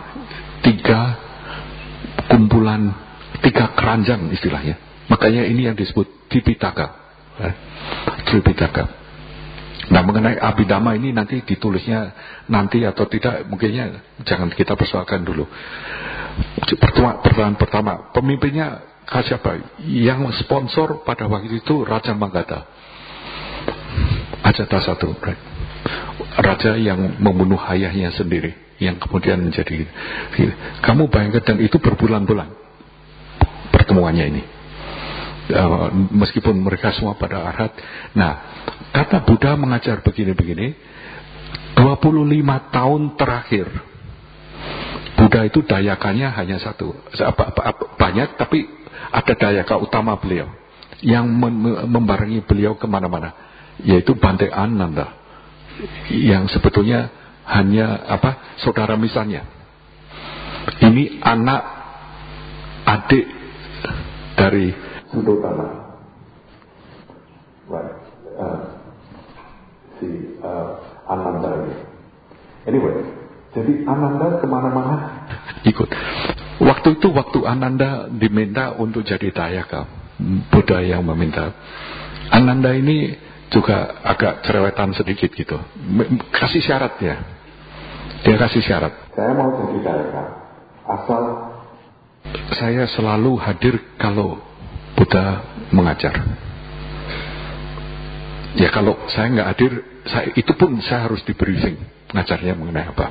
3 kumpulan, 3 keranjang istilahnya. Makanya ini yang disebut Tripitaka. Tripitaka. Nah, mengenai Abhidhamma ini nanti ditulisnya nanti atau tidak, mungkinnya jangan kita persoalkan dulu. Pertanyaan pertama, pemimpinnya siapa? Yang sponsor pada waktu itu Raja Magadha, Ajatasattu, right? Raja yang membunuh ayahnya sendiri, yang kemudian menjadi. Kamu bayangkan, dan itu berbulan-bulan pertemuannya ini. Meskipun mereka semua pada arhat. Nah, kata Buddha mengajar begini-begini, 25 tahun terakhir Buddha itu dayakannya hanya satu, banyak, tapi ada dayaka utama beliau yang membarengi beliau kemana-mana, yaitu Bante Ananda, yang sebetulnya hanya saudara misalnya. Ini anak adik dari Suddhodana, si Ananda ini. Anyway, jadi Ananda kemana-mana ikut. Waktu itu, waktu Ananda diminta untuk jadi dayaka, Buddha yang meminta. Ananda ini juga agak cerewetan sedikit gitu. Kasih syarat ya. Dia kasih syarat. Saya mau jadi dayaka, asal saya selalu hadir kalau Buddha mengajar. Ya kalau saya nggak hadir, itu pun saya harus di briefing ngajarnya mengenai apa.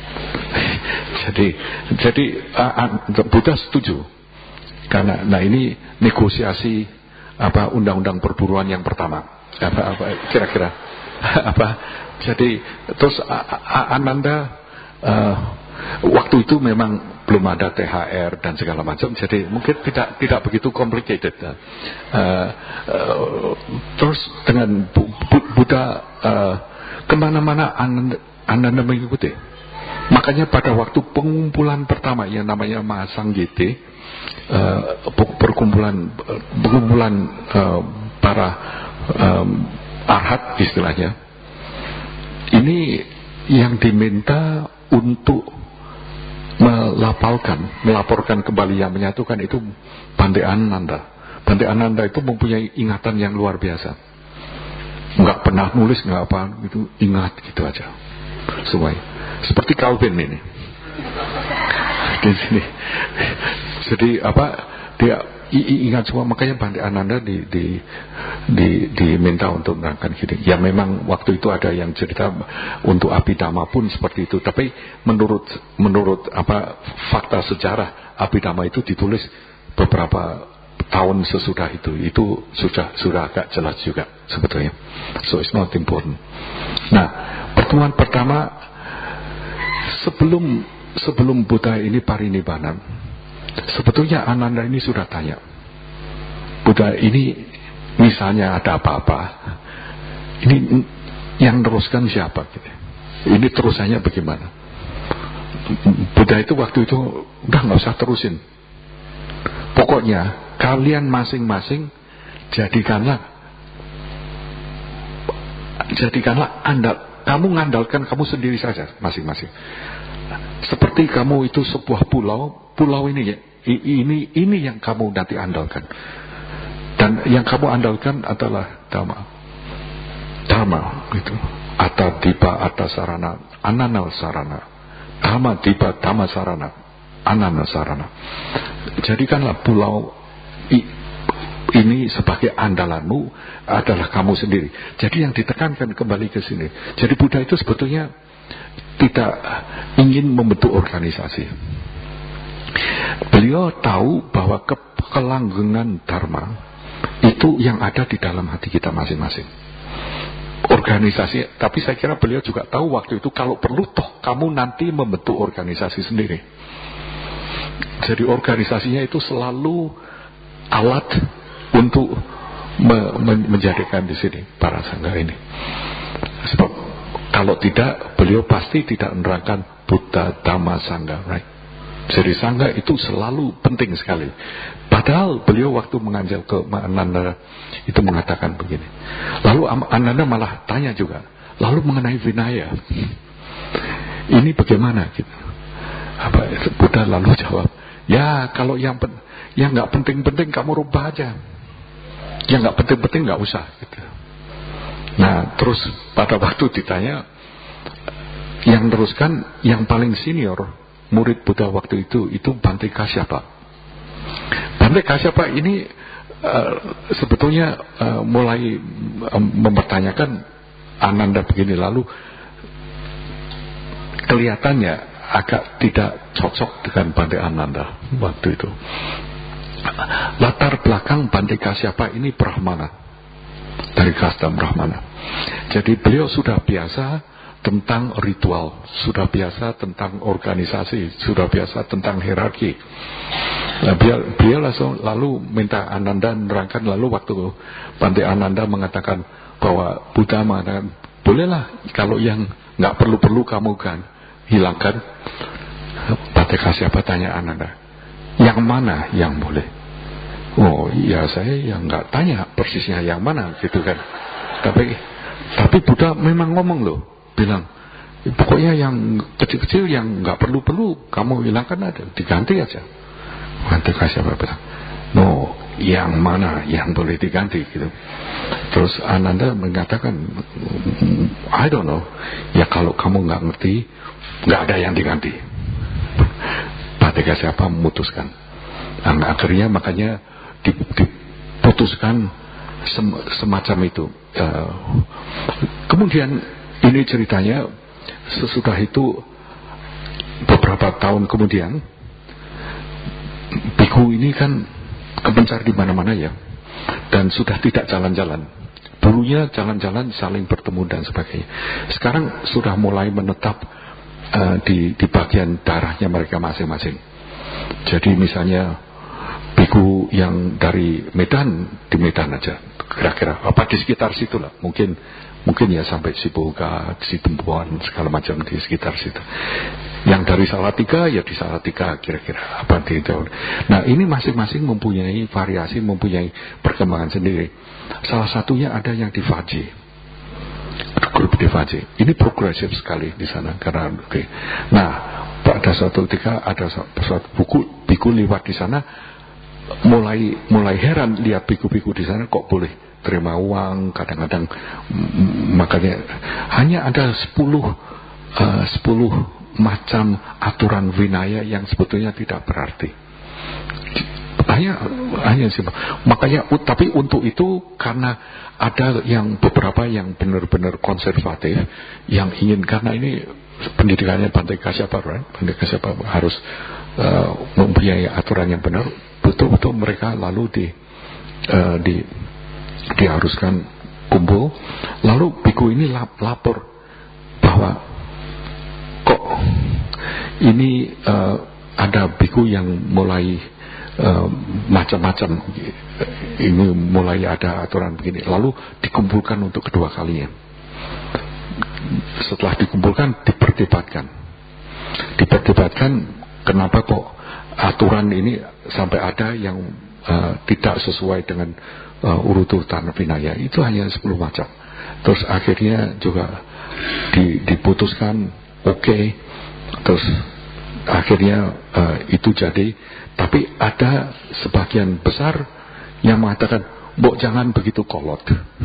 Jadi Buddha setuju, karena ini negosiasi undang-undang perburuan yang pertama. Kira-kira jadi terus Ananda waktu itu memang belum ada THR dan segala macam, jadi mungkin tidak begitu complicated. Terus dengan Buddha kemana-mana Ananda mengikuti. Makanya pada waktu pengumpulan pertama yang namanya Mahasanggiti, perkumpulan para arhat istilahnya, ini yang diminta untuk melaporkan kembali, yang menyatukan itu Bante Ananda. Bante Ananda itu mempunyai ingatan yang luar biasa. Nggak pernah nulis, nggak apa gitu, ingat gitu aja semuanya. Seperti Calvin ini di sini. Jadi dia ingat semua. Makanya Bante Ananda diminta untuk menerangkan gini. Ya memang waktu itu ada yang cerita untuk Abhidhamma pun seperti itu. Tapi menurut fakta sejarah, Abhidhamma itu ditulis beberapa tahun sesudah itu. Itu sudah agak jelas juga sebetulnya. So it's not important. Nah, pertemuan pertama sebelum Buddha ini parinibbana, sebetulnya Ananda ini sudah tanya, Buddha ini misalnya ada apa-apa, ini yang teruskan siapa gitu. Ini terusannya bagaimana? Buddha itu waktu itu udah nggak usah terusin, pokoknya kalian masing-masing jadikanlah kamu ngandalkan kamu sendiri saja masing-masing. Seperti kamu itu sebuah pulau ini ya, ini yang kamu nanti andalkan. Dan yang kamu andalkan adalah Dhamma gitu. Atadipa atasarana, anana sarana. Dhamma dipa dhamma sarana, anana sarana. Jadikanlah pulau ini sebagai andalanmu adalah kamu sendiri. Jadi yang ditekankan kembali ke sini. Jadi Buddha itu sebetulnya tidak ingin membentuk organisasi. Beliau tahu bahwa kelanggengan dharma itu yang ada di dalam hati kita masing-masing. Organisasi, tapi saya kira beliau juga tahu waktu itu kalau perlu toh kamu nanti membentuk organisasi sendiri. Jadi organisasinya itu selalu alat untuk menjadikan di sini para sangga ini. Sebab kalau tidak, beliau pasti tidak menerangkan Buddha Dhamma Sangha, right? Jadi sangga itu selalu penting sekali. Padahal beliau waktu mengajar ke Ananda itu mengatakan begini. Lalu Ananda malah tanya juga, lalu mengenai Vinaya, ini bagaimana gitu. Buddha lalu jawab, ya kalau yang nggak penting-penting kamu rubah aja, yang nggak penting-penting nggak usah gitu. Nah terus pada waktu ditanya, yang teruskan yang paling senior murid Buddha waktu itu Bante Kasyapa. Bante Kasyapa ini sebetulnya mulai mempertanyakan Ananda begini, lalu kelihatannya agak tidak cocok dengan Bante Ananda waktu itu. Latar belakang Bante Kasyapa ini Brahmana, dari kasta Brahmana. Jadi beliau sudah biasa tentang ritual, sudah biasa tentang organisasi, sudah biasa tentang hierarki. Nah, beliau lalu minta Ananda menerangkan. Lalu waktu Bante Ananda mengatakan bahwa Buddha mengatakan, bolehlah kalau yang nggak perlu-perlu kamu kan hilangkan. Bante Kasyapa tanya Ananda, yang mana yang boleh? Oh iya, saya yang nggak tanya persisnya yang mana gitu kan. Tapi Buddha memang ngomong loh, bilang pokoknya yang kecil-kecil yang nggak perlu-perlu kamu hilangkan aja, diganti aja. Bante Kasyapa bilang, no, yang mana yang boleh diganti gitu. Terus Ananda mengatakan, I don't know, ya kalau kamu nggak ngerti, nggak ada yang diganti. Bante Kasyapa memutuskan. Nah, akhirnya makanya diputuskan semacam itu. Kemudian ini ceritanya, sesudah itu beberapa tahun kemudian, biku ini kan kepencar di mana-mana ya, dan sudah tidak jalan-jalan. Dulunya jalan-jalan saling bertemu dan sebagainya. Sekarang sudah mulai menetap di bagian daerahnya mereka masing-masing. Jadi misalnya biku yang dari Medan di Medan aja, kira-kira apa di sekitar situ lah, mungkin ya sampai Sibolga, Sitempuan, segala macam di sekitar situ. Yang dari Salatiga ya di Salatiga, kira-kira apa di itu. Nah ini masing-masing mempunyai variasi, mempunyai perkembangan sendiri. Salah satunya ada yang di Vaji, grup di Vaji. Ini progresif sekali di sana karena okay. Nah pada suatu ketika ada suatu biku lewat di sana, mulai heran lihat biku-biku di sana kok boleh terima uang kadang-kadang. Makanya hanya ada 10 macam aturan Vinaya yang sebetulnya tidak berarti. Hanya simpel. Makanya tapi untuk itu, karena ada yang beberapa yang benar-benar konservatif yang ingin, karena ini pendidikannya Bante Kasyapa, right? Bante Kasyapa harus mempunyai aturan yang benar. Betul-betul mereka lalu diharuskan kumpul. Lalu biku ini lapor bahwa kok ini ada biku yang mulai macam-macam, ini mulai ada aturan begini. Lalu dikumpulkan untuk kedua kalinya. Setelah dikumpulkan diperdebatkan kenapa kok aturan ini sampai ada yang tidak sesuai dengan urutan Vinaya. Itu hanya 10 macam. Terus akhirnya juga diputuskan okay. Terus akhirnya itu jadi. Tapi ada sebagian besar yang mengatakan, "Mbok jangan begitu kolot."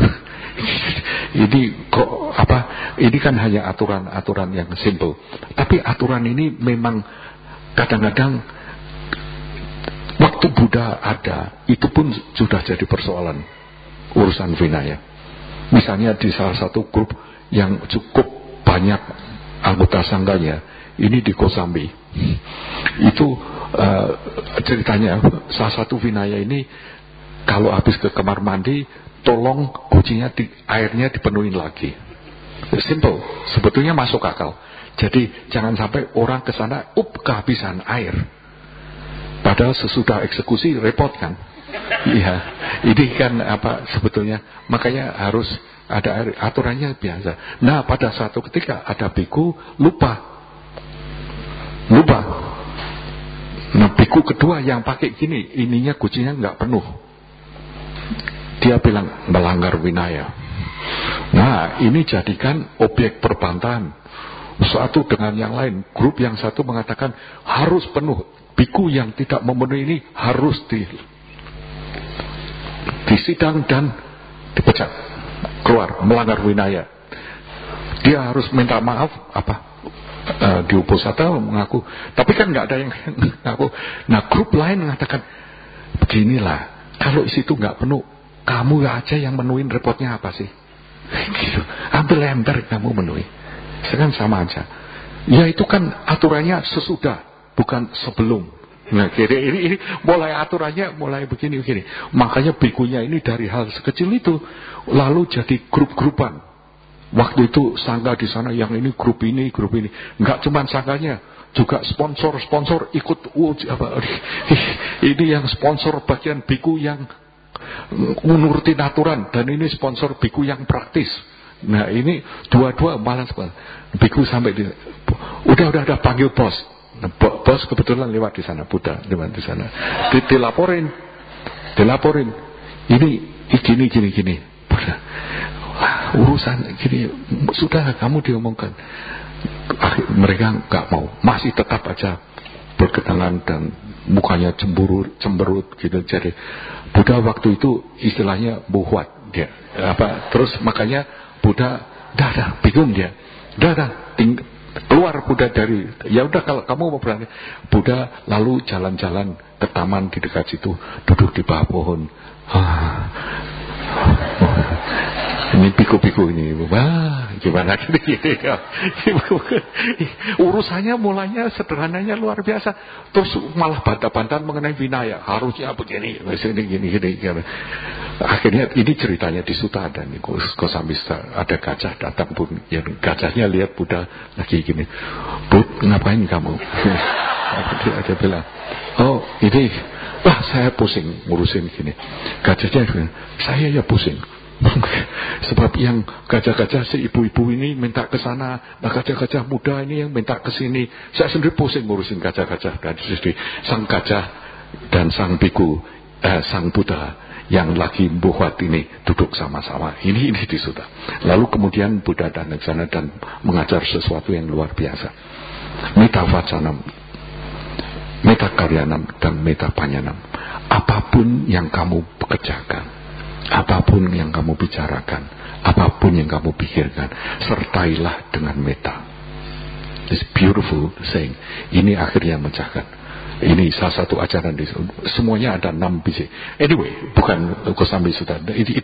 Ini kok ini kan hanya aturan-aturan yang simple. Tapi aturan ini memang kadang-kadang waktu Buddha ada, itu pun sudah jadi persoalan urusan Vinaya. Misalnya di salah satu grup yang cukup banyak anggota sangganya, ini di Kosambi. Itu ceritanya salah satu Vinaya ini, kalau habis ke kamar mandi, tolong kucingnya airnya dipenuhin lagi. Simple, sebetulnya masuk akal. Jadi jangan sampai orang ke sana kehabisan air. Padahal sesudah eksekusi repot kan. Iya, ini kan sebetulnya, makanya harus ada air, aturannya biasa. Nah pada suatu ketika ada biku lupa Nah, biku kedua yang pakai gini, ininya kuncinya nggak penuh. Dia bilang melanggar winaya. Nah, ini jadikan objek perbantahan satu dengan yang lain. Grup yang satu mengatakan harus penuh. Biku yang tidak memenuhi ini harus disidang dan dipecat, keluar, melanggar winaya. Dia harus minta maaf di uposatha mengaku, tapi kan nggak ada yang ngaku. Nah, grup lain mengatakan beginilah, kalau situ nggak penuh, kamu aja yang menuhin, repotnya apa sih? Gitu. Ambil ember kamu menuhi, sekarang sama aja. Ya itu kan aturannya sesudah, bukan sebelum. Nah, ini mulai aturannya mulai begini. Makanya bikunya ini dari hal sekecil itu lalu jadi grup-grupan. Waktu itu sangga di sana, yang ini grup ini. Enggak cuma sangganya, juga sponsor ikut. Ini yang sponsor bagian biku yang menurutin aturan, dan ini sponsor biku yang praktis. Nah, ini dua-dua malas banget. Biku sampai udah panggil bos. Nah, bos kebetulan lewat di sana, Buddha lewat di sana. Dilaporin. Ini gini. Buddha, urusan gini sudah kamu diomongkan. Mereka nggak mau, masih tetap aja berketangan dan mukanya cemberut gitu. Jadi Buddha waktu itu istilahnya buhwat dia. Terus makanya Buddha dah bingung dia. Keluar Buddha dari, ya udah kalau kamu mau berani. Buddha lalu jalan-jalan ke taman di dekat situ, duduk di bawah pohon. Ini biku-biku ini, wah gimana gini. Urusannya mulanya sederhananya luar biasa, terus malah bantah-bantahan mengenai winaya, harusnya begini, gini. Akhirnya ini ceritanya di Sutta dan Kosamista, ada gajah datang pun, ya gajahnya lihat Buddha lagi gini, Bud, ngapain kamu? Dia bilang, oh ini, wah saya pusing ngurusin gini. Gajahnya bilang, saya ya pusing. Sebab yang gajah-gajah si ibu-ibu ini minta ke sana, nah gajah-gajah muda ini yang minta ke sini. Saya sendiri pusing ngurusin gajah-gajah. Dan sang gajah dan sang biku, sang Buddha yang lagi buhwat ini duduk sama-sama. Ini di Sutta. Lalu kemudian Buddha datang ke sana dan mengajar sesuatu yang luar biasa. Metta vacanam, metta karyanam, dan metta panyanam. Apapun yang kamu kerjakan, apapun yang kamu bicarakan, apapun yang kamu pikirkan, sertailah dengan metta. It's beautiful saying. Ini akhirnya memecahkan. Ini salah satu ajaran di semuanya ada 6 biji. Anyway, bukan Kosambi Sutta.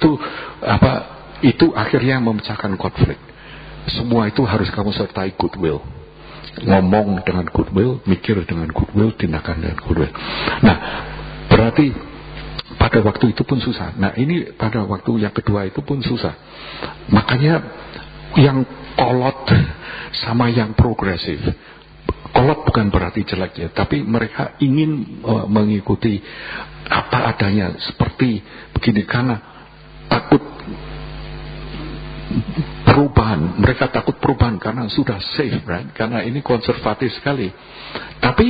Itu akhirnya memecahkan konflik. Semua itu harus kamu sertai goodwill. Ngomong dengan goodwill, mikir dengan goodwill, tindakan dengan goodwill. Nah, berarti pada waktu itu pun susah. Nah, ini pada waktu yang kedua itu pun susah. Makanya yang kolot sama yang progresif. Kolot bukan berarti jelek ya, tapi mereka ingin mengikuti apa adanya seperti begini karena takut perubahan. Mereka takut perubahan karena sudah safe, right? Karena ini konservatif sekali. Tapi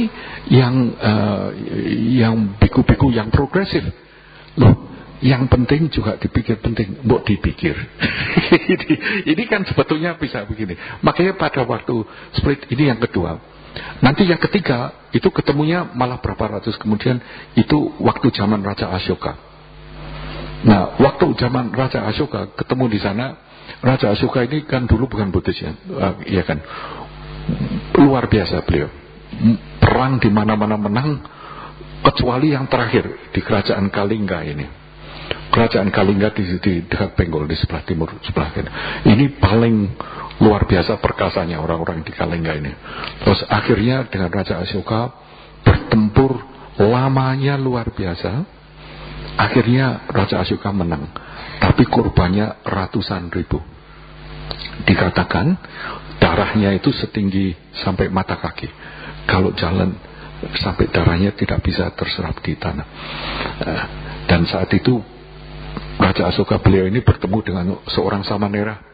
yang biku-biku yang progresif, loh, yang penting juga dipikir penting, mau dipikir. Ini kan sebetulnya bisa begini. Makanya pada waktu split ini yang kedua. Nanti yang ketiga itu ketemunya malah berapa ratus kemudian, itu waktu zaman Raja Ashoka. Nah, waktu zaman Raja Ashoka ketemu di sana. Raja Ashoka ini kan dulu bukan Buddhis ya, ya kan, luar biasa beliau. Perang di mana-mana menang, kecuali yang terakhir di kerajaan Kalingga ini. Kerajaan Kalingga di dekat Bengal di sebelah timur, sebelah kiri. Ini paling luar biasa perkasanya orang-orang di Kalingga ini. Terus akhirnya dengan Raja Ashoka bertempur lamanya luar biasa. Akhirnya Raja Ashoka menang, tapi korbannya ratusan ribu. Dikatakan darahnya itu setinggi sampai mata kaki. Kalau jalan sampai darahnya tidak bisa terserap di tanah. Dan saat itu Raja Ashoka beliau ini bertemu dengan seorang Samanera,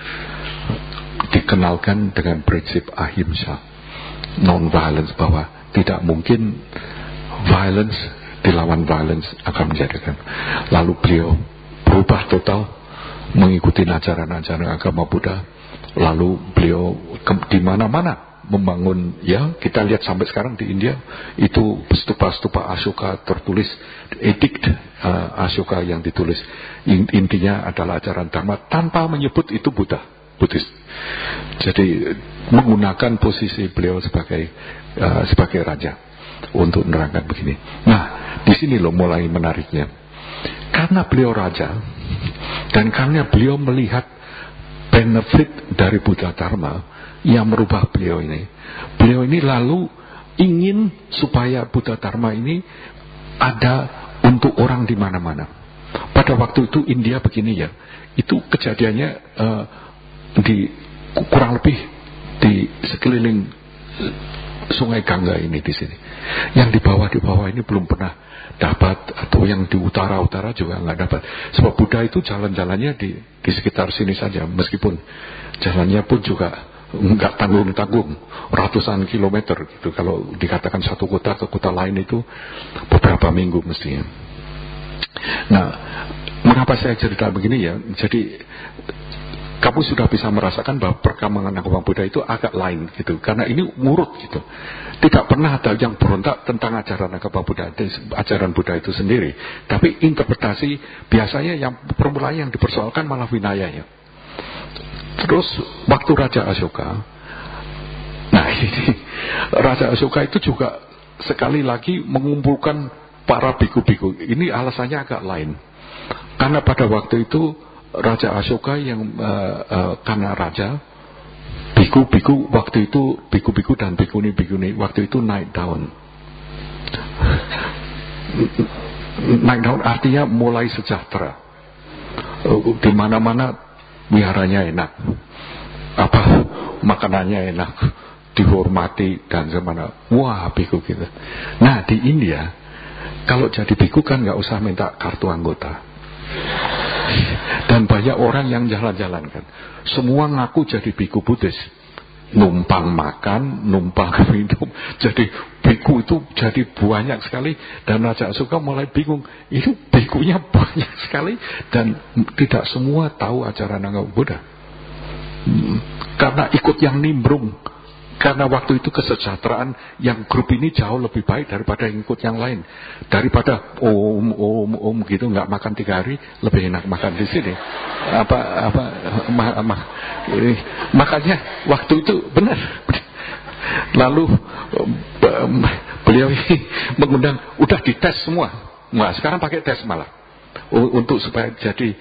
dikenalkan dengan prinsip ahimsa, non-violence, bahwa tidak mungkin violence dilawan violence akan menjadikan. Lalu beliau berubah total mengikuti ajaran-ajaran agama Buddha. Lalu beliau di mana-mana membangun, ya kita lihat sampai sekarang di India itu stupa-stupa Ashoka tertulis, edict Ashoka yang ditulis intinya adalah ajaran Dharma tanpa menyebut itu Buddhis. Jadi menggunakan posisi beliau sebagai raja untuk menerangkan begini. Nah, di sini loh mulai menariknya. Karena beliau raja dan karena beliau melihat benefit dari Buddha Dharma yang merubah beliau ini lalu ingin supaya Buddha Dharma ini ada untuk orang di mana-mana. Pada waktu itu India begini ya, itu kejadiannya di kurang lebih di sekeliling Sungai Gangga ini di sini. Yang di bawah ini belum pernah dapat, atau yang di utara juga nggak dapat. Sebab Buddha itu jalan-jalannya di sekitar sini saja, meskipun jalannya pun juga nggak tanggung-tanggung, ratusan kilometer gitu. Kalau dikatakan satu kota ke kota lain itu beberapa minggu mestinya. Nah, mengapa saya cerita begini ya? Jadi kamu sudah bisa merasakan bahwa perkembangan agama Buddha itu agak lain gitu, karena ini ngurut gitu. Tidak pernah ada yang berontak tentang ajaran agama Buddha, ajaran Buddha itu sendiri. Tapi interpretasi biasanya yang permulaan yang dipersoalkan malah winayanya. Terus waktu Raja Ashoka, nah ini Raja Ashoka itu juga sekali lagi mengumpulkan para biku-biku. Ini alasannya agak lain, karena pada waktu itu Raja Ashoka yang karena raja, biku-biku waktu itu, biku-biku dan bikuni-bikuni waktu itu naik daun. Naik daun artinya mulai sejahtera. Di mana-mana wiharanya enak, makanannya enak, dihormati dan semana. Wah, biku gitu. Nah di India kalau jadi biku kan nggak usah minta kartu anggota. Dan banyak orang yang jalan-jalan kan, semua ngaku jadi biku Buddhis, numpang makan, numpang minum. Jadi biku itu jadi banyak sekali. Dan Raja Ashoka mulai bingung, itu bikunya banyak sekali dan tidak semua tahu ajaran agama Buddha, karena ikut yang nimbrung. Karena waktu itu kesejahteraan yang grup ini jauh lebih baik daripada yang ikut yang lain. Daripada om gitu nggak makan 3 hari, lebih enak makan di sini. Makanya waktu itu benar. Lalu beliau ini mengundang, udah dites semua. Nah, sekarang pakai tes malah. Untuk supaya jadi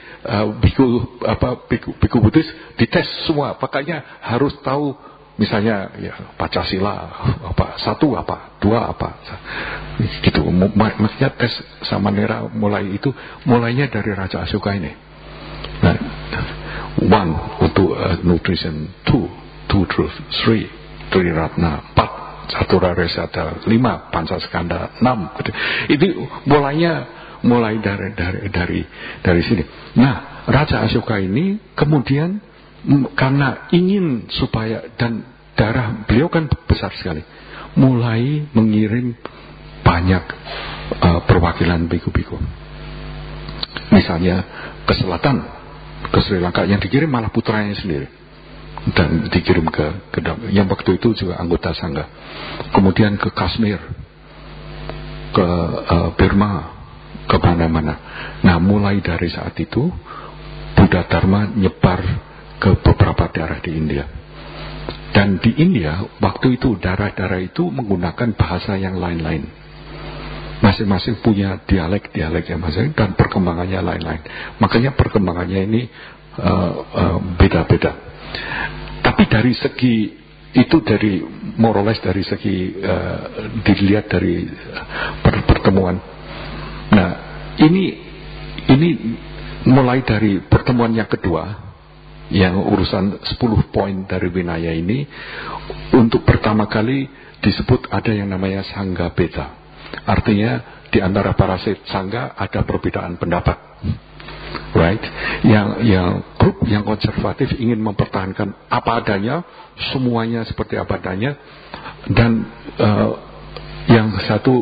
biku Buddhis, dites semua. Makanya harus tahu. Misalnya ya Pancasila satu apa, dua apa, gitu. Maksudnya tes Samanera mulainya dari Raja Ashoka ini. Nah, 1 untuk nutrition, 2 truth, 3 Ratna, 4 Catura Resata, 5 Pancaskanda, 6. Itu mulai dari sini. Nah, Raja Ashoka ini kemudian karena ingin supaya, dan darah beliau kan besar sekali, mulai mengirim banyak perwakilan biku-biku. Misalnya ke selatan, ke Sri Lanka, yang dikirim malah putranya sendiri, dan dikirim ke yang waktu itu juga anggota Sangha. Kemudian ke Kashmir, ke Burma, ke mana-mana. Nah, mulai dari saat itu Buddha Dharma nyebar ke beberapa daerah di India. Dan di India waktu itu daerah-daerah itu menggunakan bahasa yang lain-lain. Masing-masing punya dialek-dialek yang masing, dan perkembangannya lain-lain. Makanya perkembangannya ini beda-beda. Tapi dari segi itu, dari more or less dari segi dilihat dari pertemuan. Nah, ini mulai dari pertemuan yang kedua, yang urusan 10 poin dari Vinaya ini, untuk pertama kali disebut ada yang namanya Sangha Beda. Artinya di antara para Sangha ada perbedaan pendapat, right? Yang grup yang konservatif ingin mempertahankan apa adanya, semuanya seperti apa adanya, dan Yang satu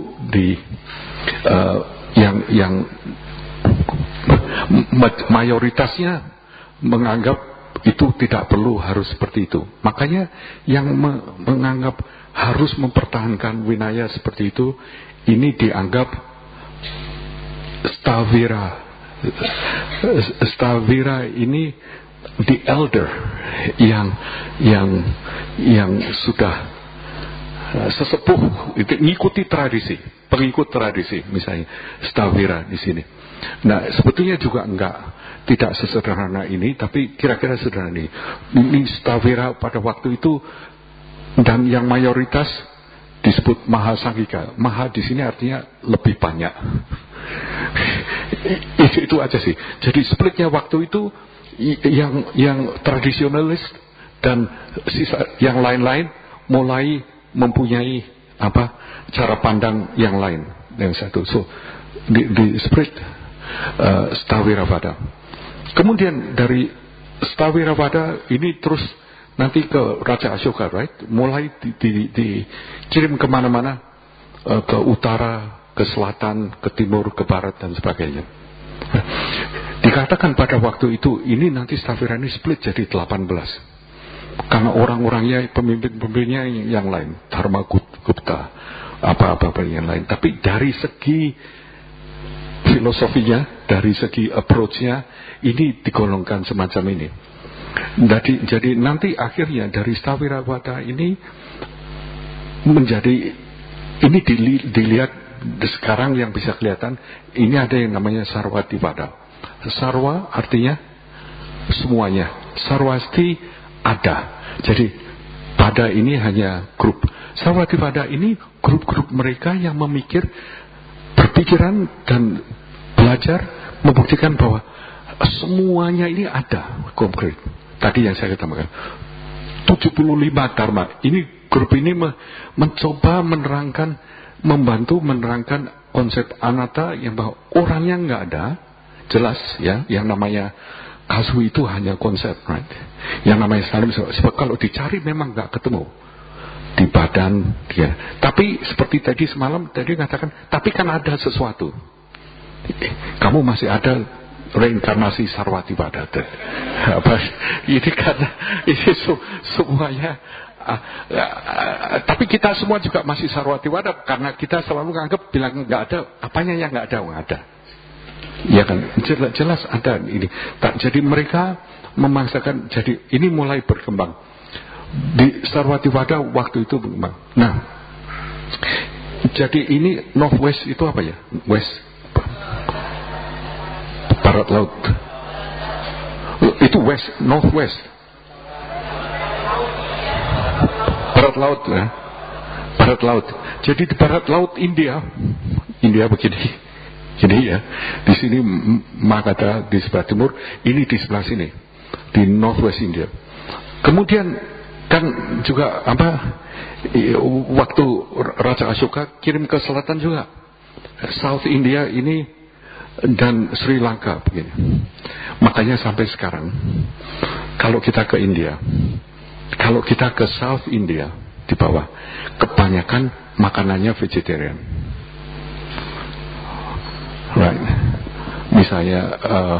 yang mayoritasnya menganggap itu tidak perlu harus seperti itu. Makanya yang menganggap harus mempertahankan winaya seperti itu, ini dianggap Stavira ini the elder yang sudah sesepuh, itu ngikuti tradisi, pengikut tradisi, misalnya Stavira di sini. Nah, sebetulnya juga tidak sesederhana ini, tapi kira-kira sederhana ini. Ini Stavira pada waktu itu, dan yang mayoritas disebut Mahasangika. Maha di sini artinya lebih banyak. Itu aja sih. Jadi splitnya waktu itu yang tradisionalis dan sisa yang lain-lain mulai mempunyai cara pandang yang lain. Yang satu, so di split Staviravada. Kemudian dari Staviravada ini terus nanti ke Raja Ashoka, right? Mulai dikirim kemana-mana, ke utara, ke selatan, ke timur, ke barat dan sebagainya. Dikatakan pada waktu itu ini nanti Stavira ini split jadi 18. Karena orang-orangnya, pemimpin-pemimpinnya yang lain, Dharma Gupta, apa-apa yang lain. Tapi dari segi filosofinya, dari segi approach-nya, ini digolongkan semacam ini. Jadi nanti akhirnya dari Staviravada ini menjadi, ini dilihat sekarang yang bisa kelihatan, ini ada yang namanya Sarvativada. Sarva artinya semuanya, Sarvasti ada. Jadi pada ini hanya grup. Sarvativada ini grup-grup mereka yang berpikiran dan belajar membuktikan bahwa semuanya ini ada konkret. Tadi yang saya katakan 75 dharma. Ini grup ini mencoba menerangkan, membantu menerangkan konsep anatta yang bahwa orangnya nggak ada, jelas ya. Yang namanya kasu itu hanya konsep, right? Yang namanya salim, sebab kalau dicari memang nggak ketemu di badan dia. Tapi seperti tadi semalam tadi katakan, tapi kan ada sesuatu. Kamu masih ada reinkarnasi Sarvativada. Ini karena ini semuanya. Tapi kita semua juga masih Sarvativada karena kita selalu menganggap bilang nggak ada, apanya yang nggak ada, nggak ada. Ya kan, jelas ada ini. Jadi mereka memaksakan, jadi ini mulai berkembang di Sarvativada waktu itu berkembang. Nah, jadi ini Northwest itu apa ya? West, barat laut. Itu West, Northwest. Barat laut ya. Barat laut. Jadi di barat laut India begini. Jadi ya, di sini Magadha di sebelah timur, ini di sebelah sini, di Northwest India. Kemudian kan juga waktu Raja Ashoka kirim ke selatan juga, South India ini dan Sri Lanka begini. Makanya sampai sekarang, kalau kita ke India, kalau kita ke South India di bawah, kebanyakan makanannya vegetarian. Right. Misalnya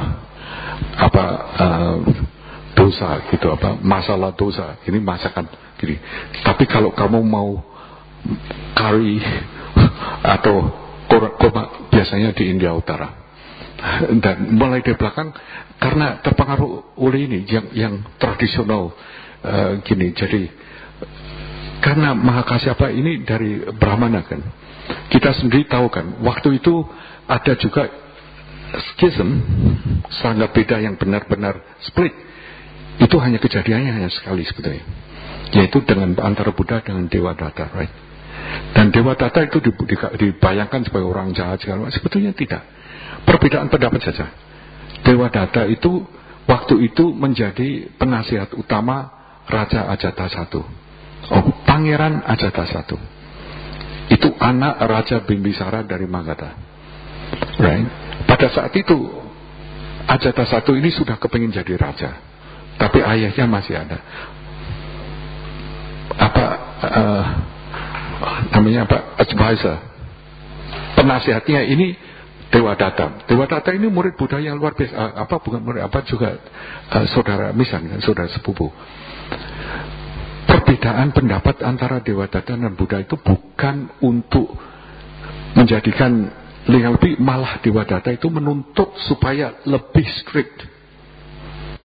dosa gitu, masalah dosa, ini masakan gini. Tapi kalau kamu mau curry atau korma, biasanya di India Utara. Dan mulai dari belakang karena terpengaruh oleh ini yang tradisional gini. Jadi karena Mahakasyapa ini dari Brahmana kan, kita sendiri tahu kan, waktu itu ada juga schism, sangat beda yang benar-benar split. Itu hanya kejadiannya hanya sekali sebetulnya, yaitu dengan antara Buddha dengan Devadatta, right? Dan Devadatta itu dibayangkan sebagai orang jahat segala macam. Sebetulnya tidak, perbedaan pendapat saja. Devadatta itu waktu itu menjadi penasihat utama Raja Ajatasattu, Pangeran Ajatasattu. Itu anak Raja Bimbisara dari Magadha. Right? Pada saat itu Ajatasattu ini sudah kepingin jadi raja, tapi ayahnya masih ada. namanya apa? Advisor. Penasihatnya ini Dewa Data. Dewa Data ini murid Buddha yang luar biasa. Bukan murid, juga saudara misan, saudara sepupu. Perbedaan pendapat antara Dewa Data dan Buddha itu bukan untuk menjadikan yang lebih, malah Dewa Data itu menuntut supaya lebih strict.